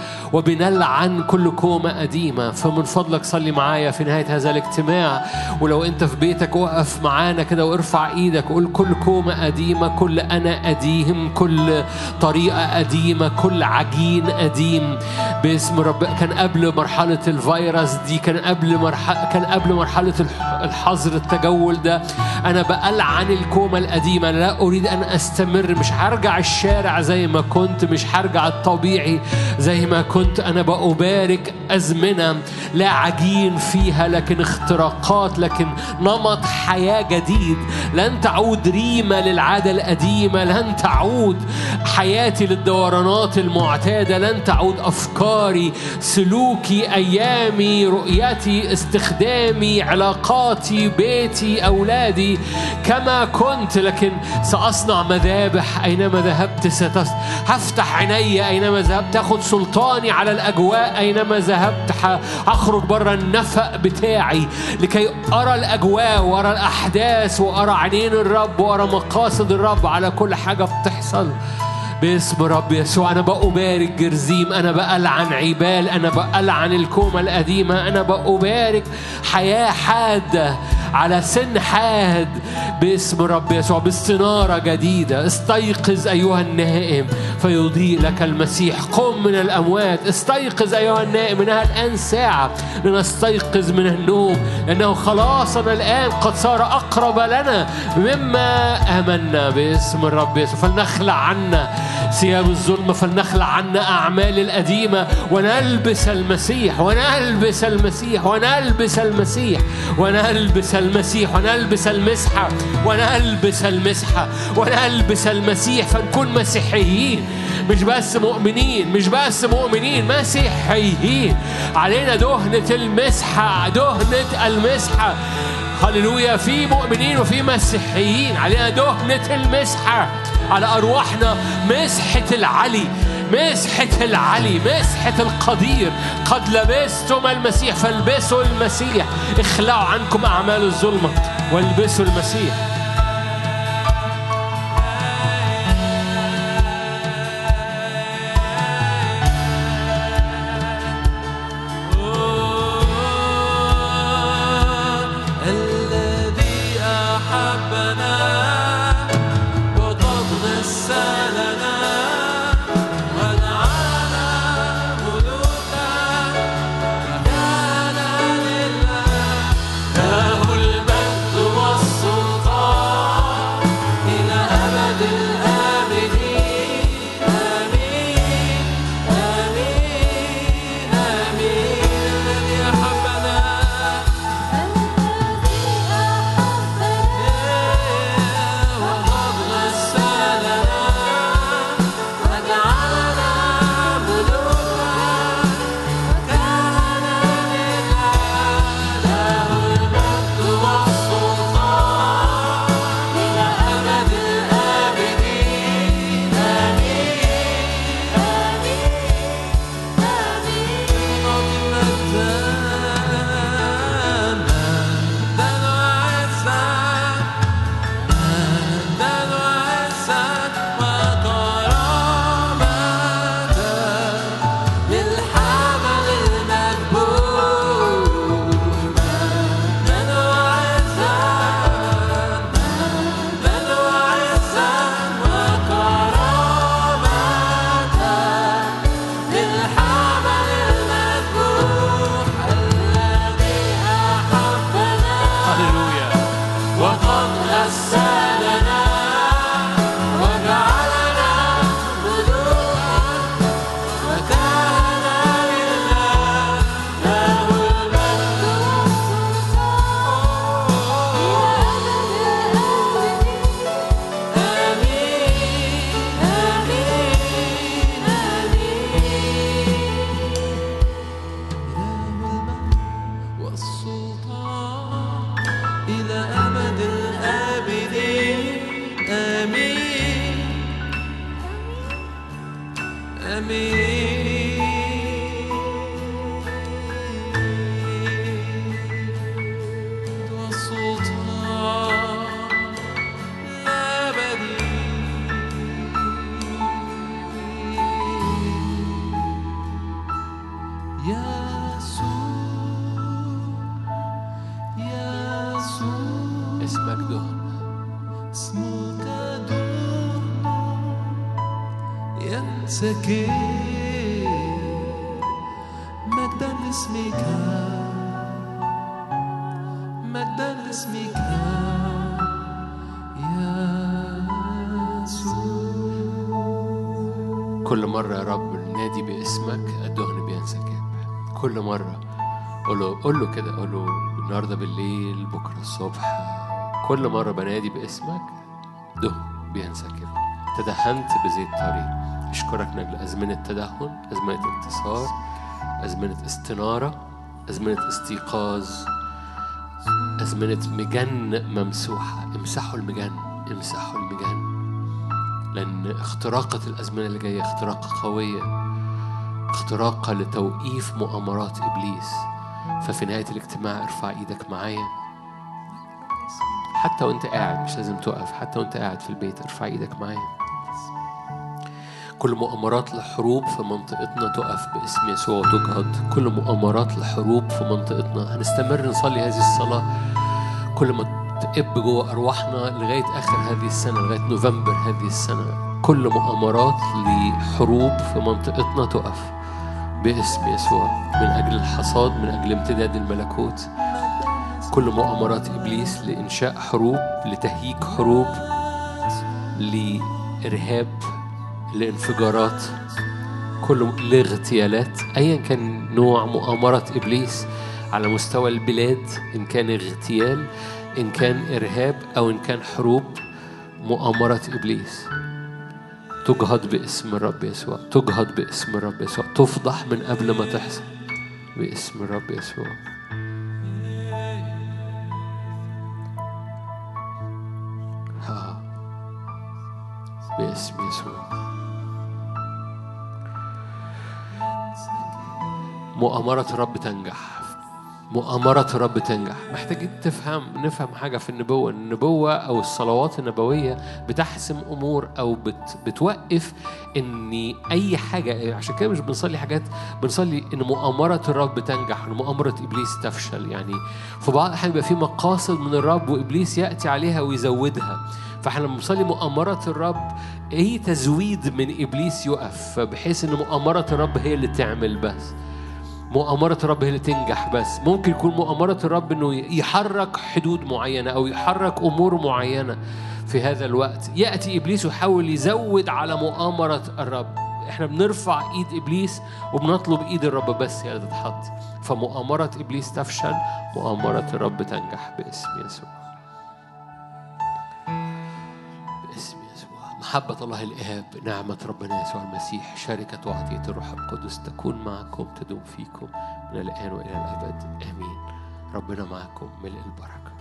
وبنلعن كل كومة قديمة. فمن فضلك صلي معايا في نهاية هذا الاجتماع، ولو انت في بيتك وقف معانا كده وارفع ايدك وقول كل كومة قديمة، كل أنا قديم، كل طريقة قديمة، كل عجين قديم باسم رب. كان قبل مرحلة الفيروس دي، كان قبل مرحلة كان قبل مرحلة الحظر التجول ده. أنا بألعن الكومة القديمة. لا أريد أن أستمر. مش هرجع الشارع زي ما كنت، مش هرجع الطبيعي زي ما كنت. أنا بأبارك أزمنة لا عجين فيها لكن اختراقات، لكن نمط حياة جديد. لن تعود ريمة للعادة القديمة، لن تعود حياتي للدورانات المعتادة، لن تعود أفكاري، سلوكي، أيامي، رؤيتي، استخدامي، علاقاتي، بيتي، أولادي كما كنت. لكن سأصنع مذابح أينما ذهبت، ستس... هفتح عيني أينما ذهبت، أخذ سلطاني على الأجواء أينما ذهبت. هخرج برا النفق بتاعي لكي أرى الأجواء وأرى الأحداث وأرى عينين الرب وأرى مقاصد الرب على كل حاجة بتحصل باسم رب يسوع. أنا بأبارك جرزيم، أنا بألعن عبال، أنا بألعن الكومة القديمة، أنا بأبارك حياة حادة على سن حاد باسم رب يسوع، باستنارة جديدة. استيقظ أيها النائم فيضيء لك المسيح. قم من الأموات. استيقظ أيها النائم، إنها الآن ساعة لنستيقظ من النوم، لأنه خلاصنا الآن قد صار أقرب لنا مما آمنا باسم الرب يسوع. فلنخلع عنا ثياب الظلمة، فلنخلع عنا أعمال القديمة ونلبس المسيح ونلبس المسيح ونلبس المسيح ونلبس المسيح ونلبس المسحة ونلبس المسحة ونلبس المسيح، فنكون مسيحيين، مش بس مؤمنين، مش بس مؤمنين، مسيحيين. علينا دهنة المسحة، دهنة المسحة. هللويا. في مؤمنين وفي مسيحيين. علينا دهنة المسحة على أرواحنا، مسحة العلي، مسحة العلي، مسحة القدير. قد لبستم المسيح فالبسوا المسيح. اخلعوا عنكم أعمال الظلمة والبسوا المسيح. كل مرة يا رب نادي باسمك الدهن بينسكب. كل مرة قول له قول له كده، قول له النهارده بالليل، بكرة الصبح، كل مرة بنادي باسمك دهن بينسكب. تدهنت بزيت طريق. أشكرك من أجل أزمنة تدهن، أزمنة انتصار، أزمنة استنارة، أزمنة استيقاظ، أزمنة مجن ممسوحة. امسحوا المجن، امسحوا المجن، لأن اختراقة الأزمنة اللي جاية اختراقة قوية، اختراقة لتوقيف مؤامرات إبليس. ففي نهاية الاجتماع ارفع إيدك معايا، حتى وانت قاعد، مش لازم تقف، حتى وانت قاعد في البيت ارفع إيدك معايا. كل مؤامرات لحروب في منطقتنا تقف باسم يسوع وتجهض. كل مؤامرات لحروب في منطقتنا هنستمر نصلي هذه الصلاة كل ما تقب جوه أرواحنا لغاية آخر هذه السنة، لغاية نوفمبر هذه السنة. كل مؤامرات لحروب في منطقتنا تقف باسم يسوع، من أجل الحصاد، من أجل امتداد الملكوت. كل مؤامرات إبليس لإنشاء حروب، لتهييج حروب، لإرهاب، لانفجارات، كل الاغتيالات، أيا كان نوع مؤامرة إبليس على مستوى البلاد، إن كان اغتيال، إن كان إرهاب، أو إن كان حروب، مؤامرة إبليس تجهض باسم الرب يسوع، تجهض باسم الرب يسوع، تفضح من قبل ما تحصل باسم الرب يسوع. ها باسم يسوع. مؤامرة الرب تنجح، مؤامرة الرب تنجح. محتاجين تفهم نفهم حاجة في النبوة. النبوة أو الصلوات النبوية بتحسم أمور أو بت بتوقف إن أي حاجة. عشان كده مش بنصلي حاجات، بنصلي إن مؤامرة الرب تنجح، إن مؤامرة إبليس تفشل. يعني في بعض الأحيان بيبقى في مقاصد من الرب وإبليس يأتي عليها ويزودها. فإحنا لما بنصلي مؤامرة الرب أي تزويد من إبليس يقف، بحيث إن مؤامرة الرب هي اللي تعمل بس. مؤامرة الرب هي اللي تنجح بس. ممكن يكون مؤامرة الرب إنه يحرك حدود معينة أو يحرك أمور معينة في هذا الوقت. يأتي إبليس ويحاول يزود على مؤامرة الرب. إحنا بنرفع إيد إبليس وبنطلب إيد الرب بس هي اللي تتحط. فمؤامرة إبليس تفشل، مؤامرة الرب تنجح باسم يسوع. باسم يسوع. محبة الله الآب، نعمة ربنا يسوع المسيح، شركة وعطية الروح القدس تكون معكم، تدوم فيكم من الآن وإلى الأبد. آمين. ربنا معكم ملء البركة.